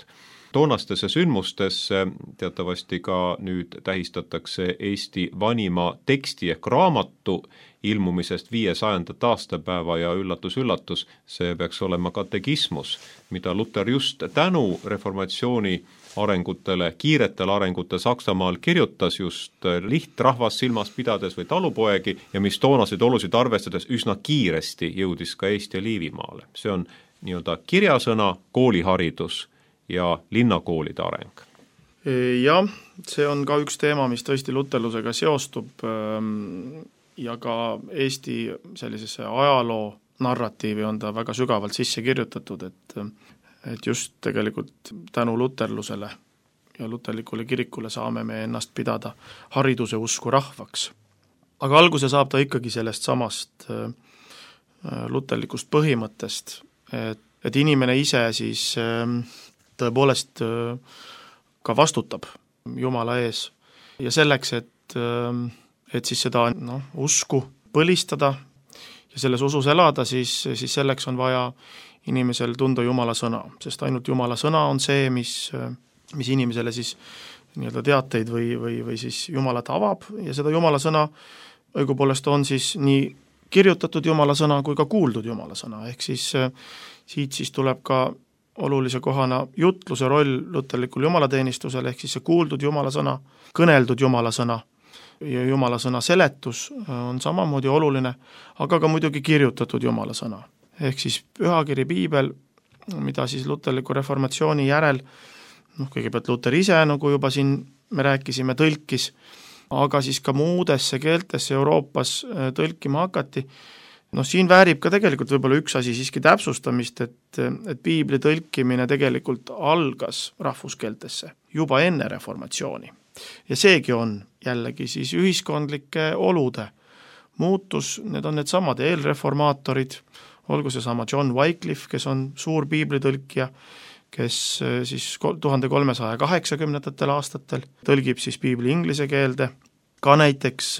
toonastesse sündmustesse teatavasti ka nüüd tähistatakse Eesti vanima teksti ehk raamatu ilmumisest 500. aastapäeva ja üllatus, see peaks olema katekismus, mida Luter just tänu reformatsiooni arengutele, kiiretele arengute Saksamaal kirjutas just lihtrahvas silmas pidades või talupoegi ja mis toonaseid olusid arvestades üsna kiiresti jõudis ka Eesti ja Liivimaale. See on nii-öelda kirjasõna, kooliharidus ja linnakoolide areng. Jah, see on ka üks teema, mis tõesti luterlusega seostub ja ka Eesti sellisesse ajaloo narratiivi on ta väga sügavalt sisse kirjutatud, et just tegelikult tänu luterlusele ja luterlikule kirikule saame me ennast pidada hariduse usku rahvaks. Aga alguse saab ta ikkagi sellest samast luterlikust põhimõttest, et inimene ise siis tõepoolest ka vastutab Jumala ees ja selleks, et siis seda usku põlistada ja selles usus elada, siis selleks on vaja inimesel tunda Jumala sõna, sest ainult Jumala sõna on see, mis inimesele siis nii-öelda teateid või siis Jumalat avab ja seda Jumala sõna õigupoolest on siis nii kirjutatud Jumala sõna kui ka kuuldud Jumala sõna, ehk siis siit siis tuleb ka olulise kohana jutluse roll luterlikul jumalateenistusel, ehk siis see kuuldud Jumala sõna, kõneldud Jumala sõna ja Jumala sõna seletus on samamoodi oluline, aga ka muidugi kirjutatud Jumala sõna. Ehk siis pühakiri piibel, mida siis luterliku reformatsiooni järel, kõigepealt Luter ise, nagu juba siin me rääkisime, tõlkis, aga siis ka muudesse keeltesse Euroopas tõlkima hakati. Siin väärib ka tegelikult võib-olla üks asi siiski täpsustamist, et piibli tõlkimine tegelikult algas rahvuskeeltesse juba enne reformatsiooni. Ja seegi on jällegi siis ühiskondlike olude muutus, need on need samad eelreformaatorid, olgu see sama John Wycliffe, kes on suur piiblitõlkija, kes siis 1380. aastatel tõlgib siis piibli inglise keelde, ka näiteks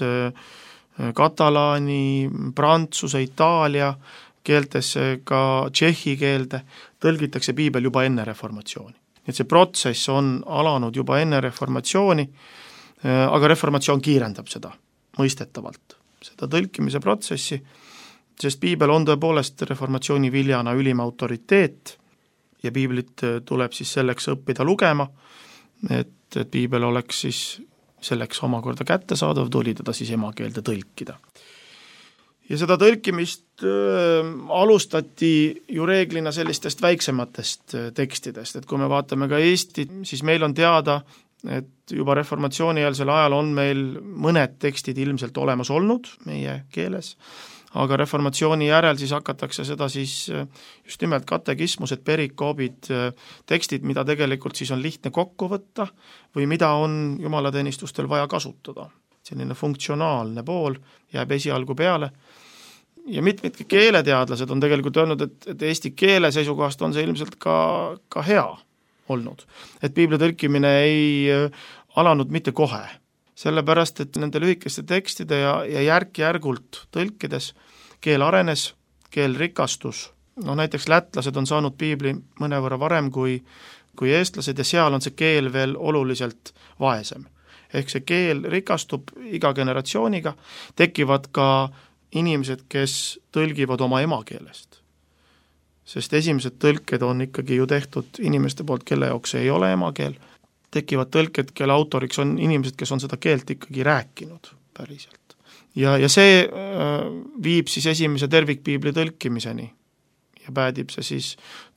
katalaani, prantsuse, itaalia keeltesse, ka tšehhi keelde tõlgitakse piibel juba enne reformatsiooni. Et see protsess on alanud juba enne reformatsiooni, aga reformatsioon kiirendab seda mõistetavalt, seda tõlkimise protsessi, sest piibel on tõepoolest reformatsiooni viljana ülim autoriteet ja piiblit tuleb siis selleks õppida lugema, et piibel oleks siis selleks omakorda kättesaadav, tuli teda siis emakeelde tõlkida. Ja seda tõlkimist alustati ju reeglina sellistest väiksematest tekstidest, et kui me vaatame ka Eestit, siis meil on teada, et juba reformatsiooniajal ajal on meil mõned tekstid ilmselt olemas olnud meie keeles, aga reformatsiooni järel siis hakatakse seda siis just nimelt katekismused, perikoobid, tekstid, mida tegelikult siis on lihtne kokku võtta või mida on jumalateenistustel vaja kasutada. Selline funktsionaalne pool jääb esialgu peale ja mitmed keeleteadlased on tegelikult öelnud, et eesti keele seisukohast on see ilmselt ka hea olnud, et piibli tõlkimine ei alanud mitte kohe. Sellepärast, et nende lühikeste tekstide ja järk-järgult tõlkides keel arenes, keel rikastus. Näiteks lätlased on saanud piibli mõnevõrra varem kui eestlased ja seal on see keel veel oluliselt vaesem. Ehk see keel rikastub iga generatsiooniga, tekivad ka inimesed, kes tõlgivad oma emakeelest. Sest esimesed tõlked on ikkagi ju tehtud inimeste poolt, kelle jaoks ei ole emakeel. Tekivad tõlked, kelle autoriks on inimesed, kes on seda keelt ikkagi rääkinud päriselt. Ja see viib siis esimese tervikpiibli tõlkimiseni ja päädib see siis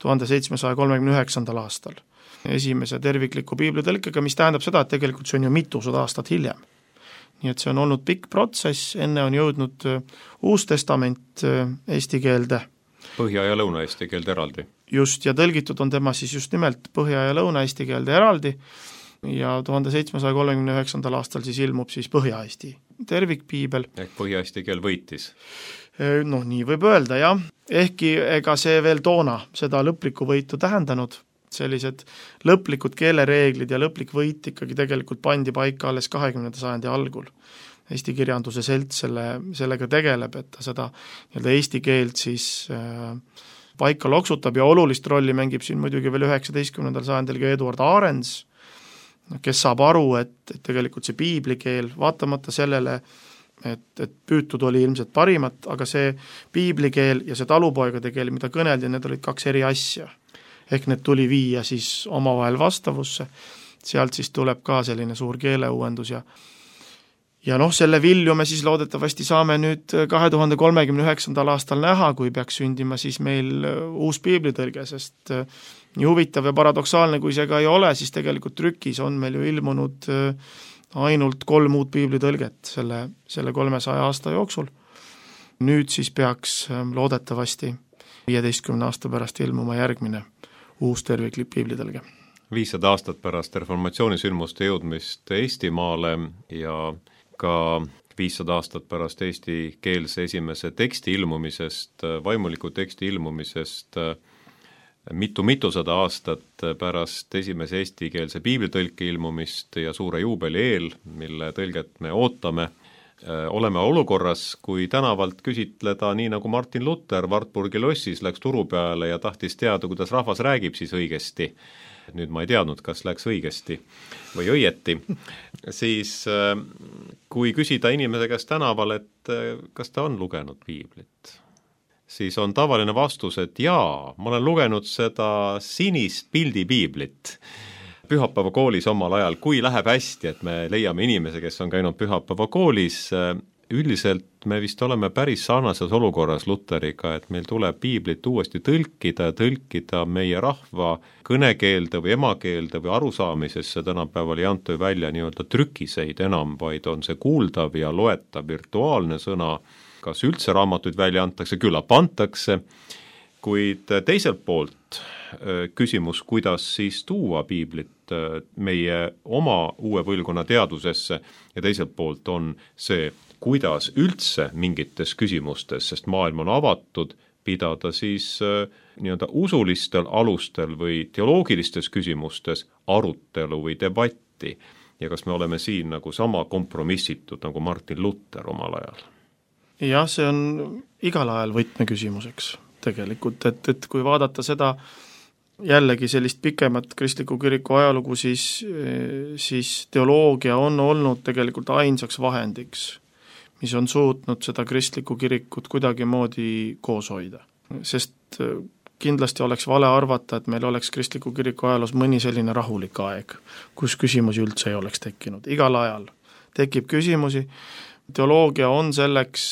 1739. aastal esimese tervikliku piibli tõlkega, mis tähendab seda, et tegelikult see on ju mitusada aastat hiljem. Nii et see on olnud pikk protsess, enne on jõudnud Uus Testament eesti keelde. Põhja- ja Lõuna-eesti keelde eraldi. Just, ja tõlgitud on tema siis just nimelt Põhja- ja Lõuna-eesti keelde eraldi ja 1739. aastal siis ilmub siis Põhja-eesti tervikpiibel. Ehk Põhja-eesti keel võitis. Nii võib öelda, jah. Ehkki ega see veel toona seda lõplikku võitu tähendanud, sellised lõplikud keelereeglid ja lõplik võit ikkagi tegelikult pandi paika alles 20. sajandi algul. Eesti kirjanduse selts sellega tegeleb, et ta seda nii-öelda eesti keelt siis paika loksutab ja olulist rolli mängib siin muidugi veel 19. sajandil ka Eduard Arends, kes saab aru, et tegelikult see piiblikeel, vaatamata sellele, et püütud oli ilmselt parimat, aga see piiblikeel ja see talupoegade keel, mida kõneldi, need olid kaks eri asja. Ehk need tuli viia siis omavahel vastavusse, sealt siis tuleb ka selline suur keeleuuendus ja selle vilju me siis loodetavasti saame nüüd 2039. aastal näha, kui peaks sündima siis meil uus piiblitõlge, sest nii huvitav ja paradoksaalne, kui see ka ei ole, siis tegelikult trükis on meil ju ilmunud ainult 3 uut piiblitõlget selle 300 aasta jooksul. Nüüd siis peaks loodetavasti 15 aasta pärast ilmuma järgmine uus terviklik piiblitõlge. 500 aastat pärast reformatsiooni sündmuste jõudmist Eestimaale ja ka 500 aastat pärast eestikeelse esimese teksti ilmumisest, vaimuliku teksti ilmumisest, mitusada aastat pärast esimese eestikeelse piiblitõlke ilmumist ja suure juubeli eel, mille tõlget me ootame, oleme olukorras, kui tänavalt küsitleda, nii nagu Martin Luther Wartburgi lossis läks turu peale ja tahtis teada, kuidas rahvas räägib siis õigesti. Nüüd ma ei teadnud, kas läks õigesti või õieti. Siis kui küsida inimese käest tänaval, et kas ta on lugenud piiblit, siis on tavaline vastus, et jaa, ma olen lugenud seda sinist pildipiiblit pühapäevakoolis omal ajal, kui läheb hästi, et me leiame inimese, kes on käinud pühapäevakoolis. Üldiselt me vist oleme päris sarnases olukorras Luteriga, et meil tuleb piiblit uuesti tõlkida meie rahva kõnekeelde või emakeelde või arusaamisesse. Tänapäeval ei anta välja nii-öelda trükiseid enam, vaid on see kuuldav ja loetav virtuaalne sõna. Kas üldse raamatuid välja antakse, küllap antakse, kuid teiselt poolt küsimus, kuidas siis tuua piiblit meie oma uue põlvkonna teadusesse ja teiselt poolt on see, kuidas üldse mingites küsimustes, sest maailm on avatud, pidada siis nii-öelda usulistel alustel või teoloogilistes küsimustes arutelu või debatti ja kas me oleme siin nagu sama kompromissitud nagu Martin Luther omal ajal? Jah, see on igal ajal võtmeküsimuseks tegelikult, et kui vaadata seda jällegi sellist pikemat kristliku kiriku ajalugu, siis teoloogia on olnud tegelikult ainsaks vahendiks, mis on suutnud seda kristlikku kirikut kuidagimoodi koos hoida. Sest kindlasti oleks vale arvata, et meil oleks kristliku kiriku ajaloos mõni selline rahulik aeg, kus küsimusi üldse ei oleks tekkinud. Igal ajal tekib küsimusi, teoloogia on selleks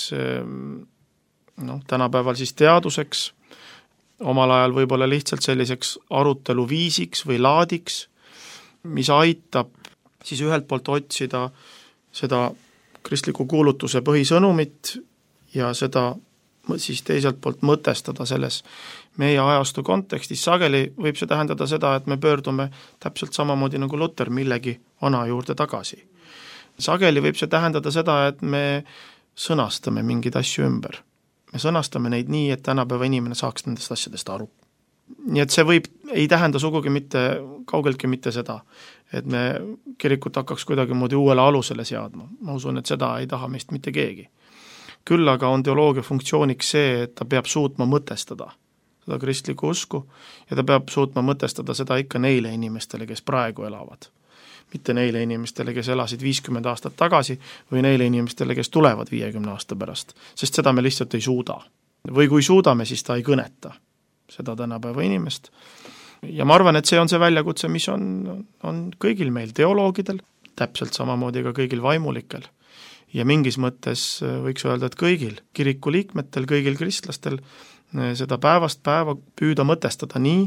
tänapäeval siis teaduseks, omal ajal võib-olla lihtsalt selliseks aruteluviisiks või laadiks, mis aitab siis ühelt poolt otsida seda kristliku kuulutuse põhisõnumit ja seda siis teiselt poolt mõtestada selles meie ajastu kontekstis. Sageli võib see tähendada seda, et me pöördume täpselt samamoodi nagu Luther millegi vana juurde tagasi. Sageli võib see tähendada seda, et me sõnastame mingeid asju ümber. Me sõnastame neid nii, et tänapäeva inimene saaks nendest asjadest aru. Nii et see ei tähenda sugugi kaugeltki mitte seda, et me kirikut hakkaks kuidagi moodi uuele alusele seadma. Ma usun, et seda ei taha meist mitte keegi. Küll aga on teoloogia funktsiooniks see, et ta peab suutma mõtestada seda kristlikku usku ja ta peab suutma mõtestada seda ikka neile inimestele, kes praegu elavad. Mitte neile inimestele, kes elasid 50 aastat tagasi või neile inimestele, kes tulevad 50 aasta pärast, sest seda me lihtsalt ei suuda. Või kui suudame, siis ta ei kõneta seda tänapäeva inimest. Ja ma arvan, et see on see väljakutse, mis on kõigil meil teoloogidel, täpselt samamoodi ka kõigil vaimulikel. Ja mingis mõttes võiks öelda, et kõigil kiriku liikmetel, kõigil kristlastel seda päevast päeva püüda mõtestada nii,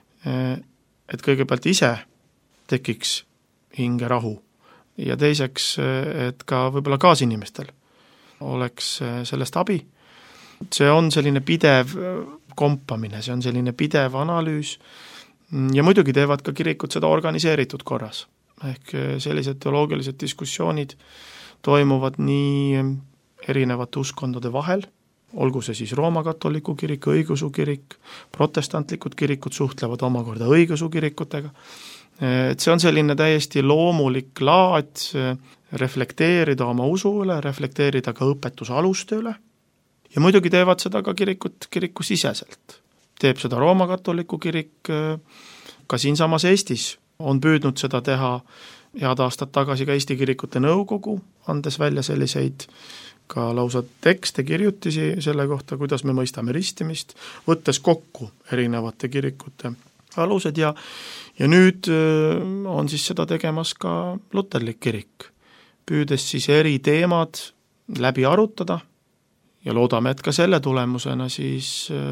et kõigepealt ise tekiks hinge rahu ja teiseks, et ka võib-olla kaasinimestel oleks sellest abi. See on selline pidev kompamine, see on selline pidev analüüs ja muidugi teevad ka kirikud seda organiseeritud korras. Ehk sellised teoloogilised diskussioonid toimuvad nii erinevate uskondade vahel, olgu see siis Rooma katoliku kirik, õigeusu kirik, protestantlikud kirikud suhtlevad omakorda õigeusu kirikutega. Et see on selline täiesti loomulik laad reflekteerida oma usu üle, reflekteerida ka õpetusaluste üle ja muidugi teevad seda ka kiriku siseselt. teeb seda Rooma katoliku kirik, ka siinsamas Eestis on püüdnud seda teha head aastad tagasi ka Eesti Kirikute Nõukogu, andes välja selliseid ka lausa tekste, kirjutisi selle kohta, kuidas me mõistame ristimist, võttes kokku erinevate kirikute alused ja nüüd on siis seda tegemas ka luterlik kirik, püüdes siis eri teemad läbi arutada ja loodame, et ka selle tulemusena siis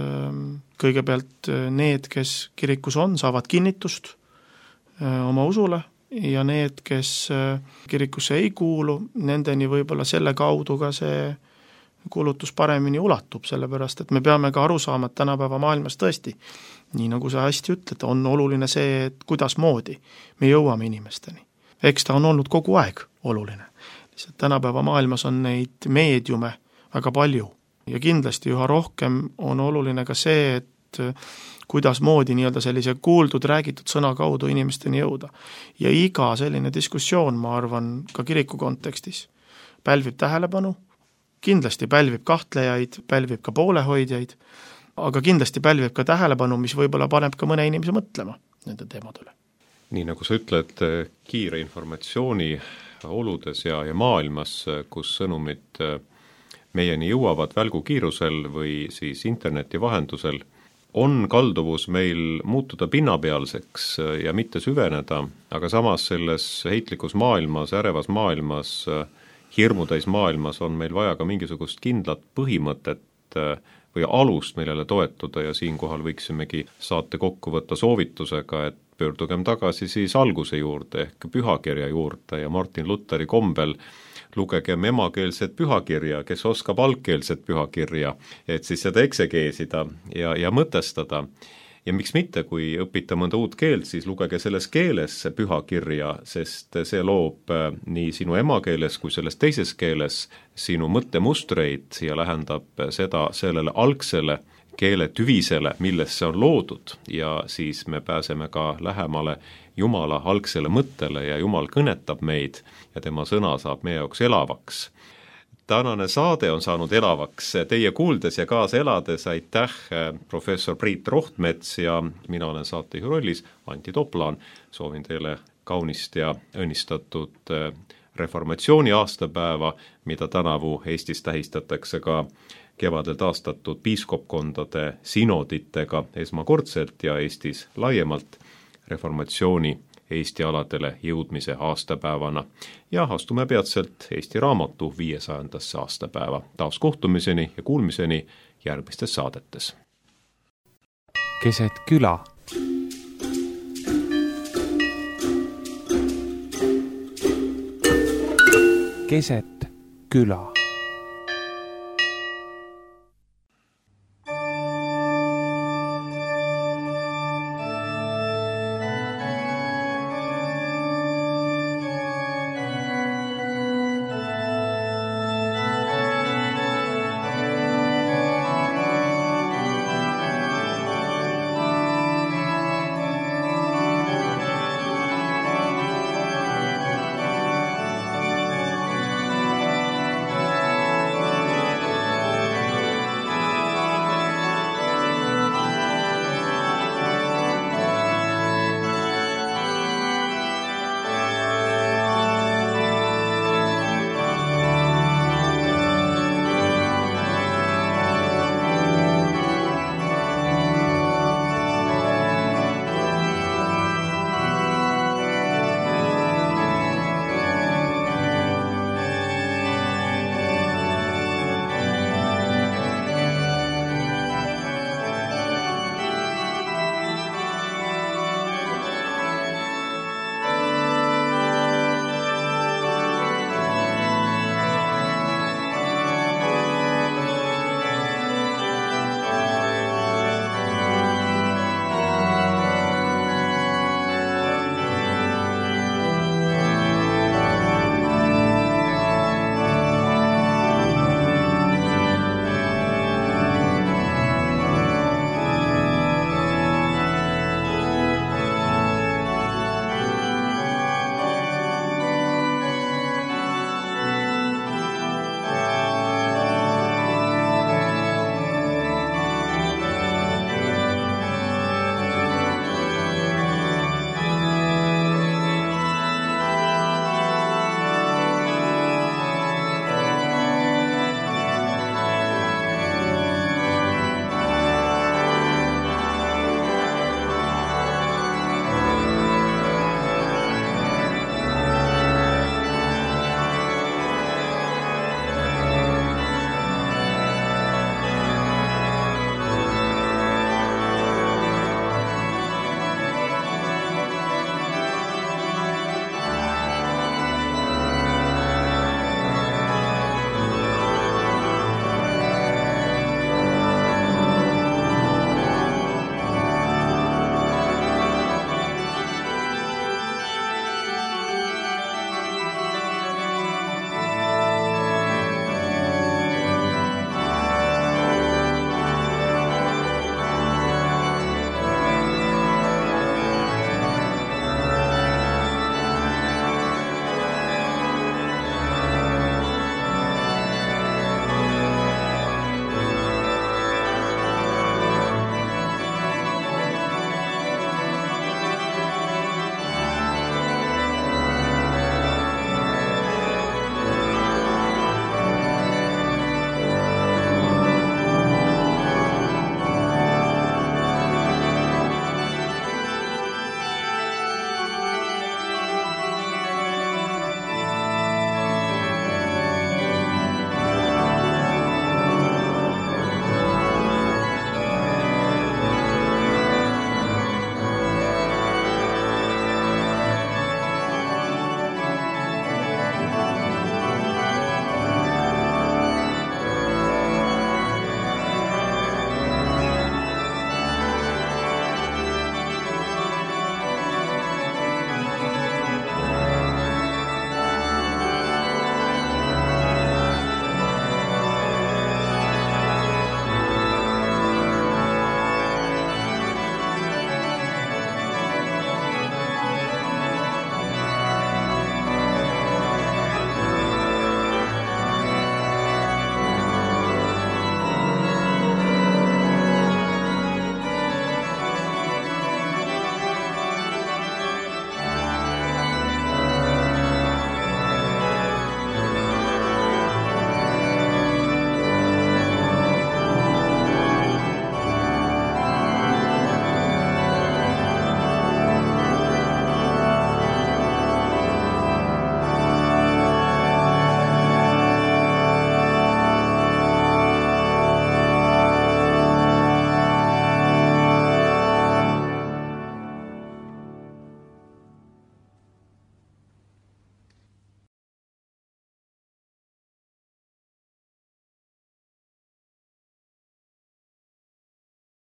kõigepealt need, kes kirikus on, saavad kinnitust oma usule ja need, kes kirikusse ei kuulu, nendeni võib-olla selle kaudu ka see kulutus paremini ulatub, sellepärast et me peame ka aru saama, et tänapäeva maailmas tõesti, nii nagu sa hästi ütled, on oluline see, et kuidas moodi me jõuame inimesteni. Eks ta on olnud kogu aeg oluline. Lihtsalt tänapäeva maailmas on neid meediume väga palju ja kindlasti üha rohkem on oluline ka see, et kuidas moodi nii-öelda sellise kuuldud, räägitud sõna kaudu inimesteni jõuda. Ja iga selline diskussioon, ma arvan, ka kiriku kontekstis pälvib tähelepanu, kindlasti pälvib kahtlejaid, pälvib ka poolehoidjaid, aga kindlasti pälvib ka tähelepanu, mis võib-olla paneb ka mõne inimese mõtlema nende teemadele. Nii nagu sa ütled, kiire informatsiooni oludes ja maailmas, kus sõnumid meieni jõuavad välgukiirusel või siis interneti vahendusel, on kalduvus meil muutuda pinnapealseks ja mitte süveneda, aga samas selles heitlikus maailmas, ärevas maailmas, hirmutäis maailmas on meil vaja ka mingisugust kindlat põhimõtet või alust, millele toetuda ja siinkohal võiksimegi saate kokku võtta soovitusega, et pöördugem tagasi siis alguse juurde ehk pühakirja juurde ja Martin Lutheri kombel lugegem emakeelset pühakirja, kes oskab algkeelset pühakirja, et siis seda eksegeesida ja mõtestada. Ja miks mitte, kui õpita mõnda uut keelt, siis lugege selles keeles pühakirja, sest see loob nii sinu emakeeles kui selles teises keeles sinu mõttemustreid ja lähendab seda sellele algsele keele tüvisele, milles see on loodud ja siis me pääseme ka lähemale Jumala algsele mõttele ja Jumal kõnetab meid ja tema sõna saab meie jaoks elavaks. Tänane saade on saanud elavaks teie kuuldes ja kaasa elades, aitäh professor Priit Rohtmets ja mina olen saatejuhi rollis Antti Toplaan. Soovin teile kaunist ja õnnistatud reformatsiooni aastapäeva, mida tänavu Eestis tähistatakse ka kevadel taastatud piiskopkondade sinoditega esmakordselt ja Eestis laiemalt reformatsiooni Eesti aladele jõudmise aastapäevana ja astume peatselt Eesti Raamatu 500. aastapäeva. Taas kohtumiseni ja kuulmiseni järgmistes saadetes. Keset küla. Keset küla.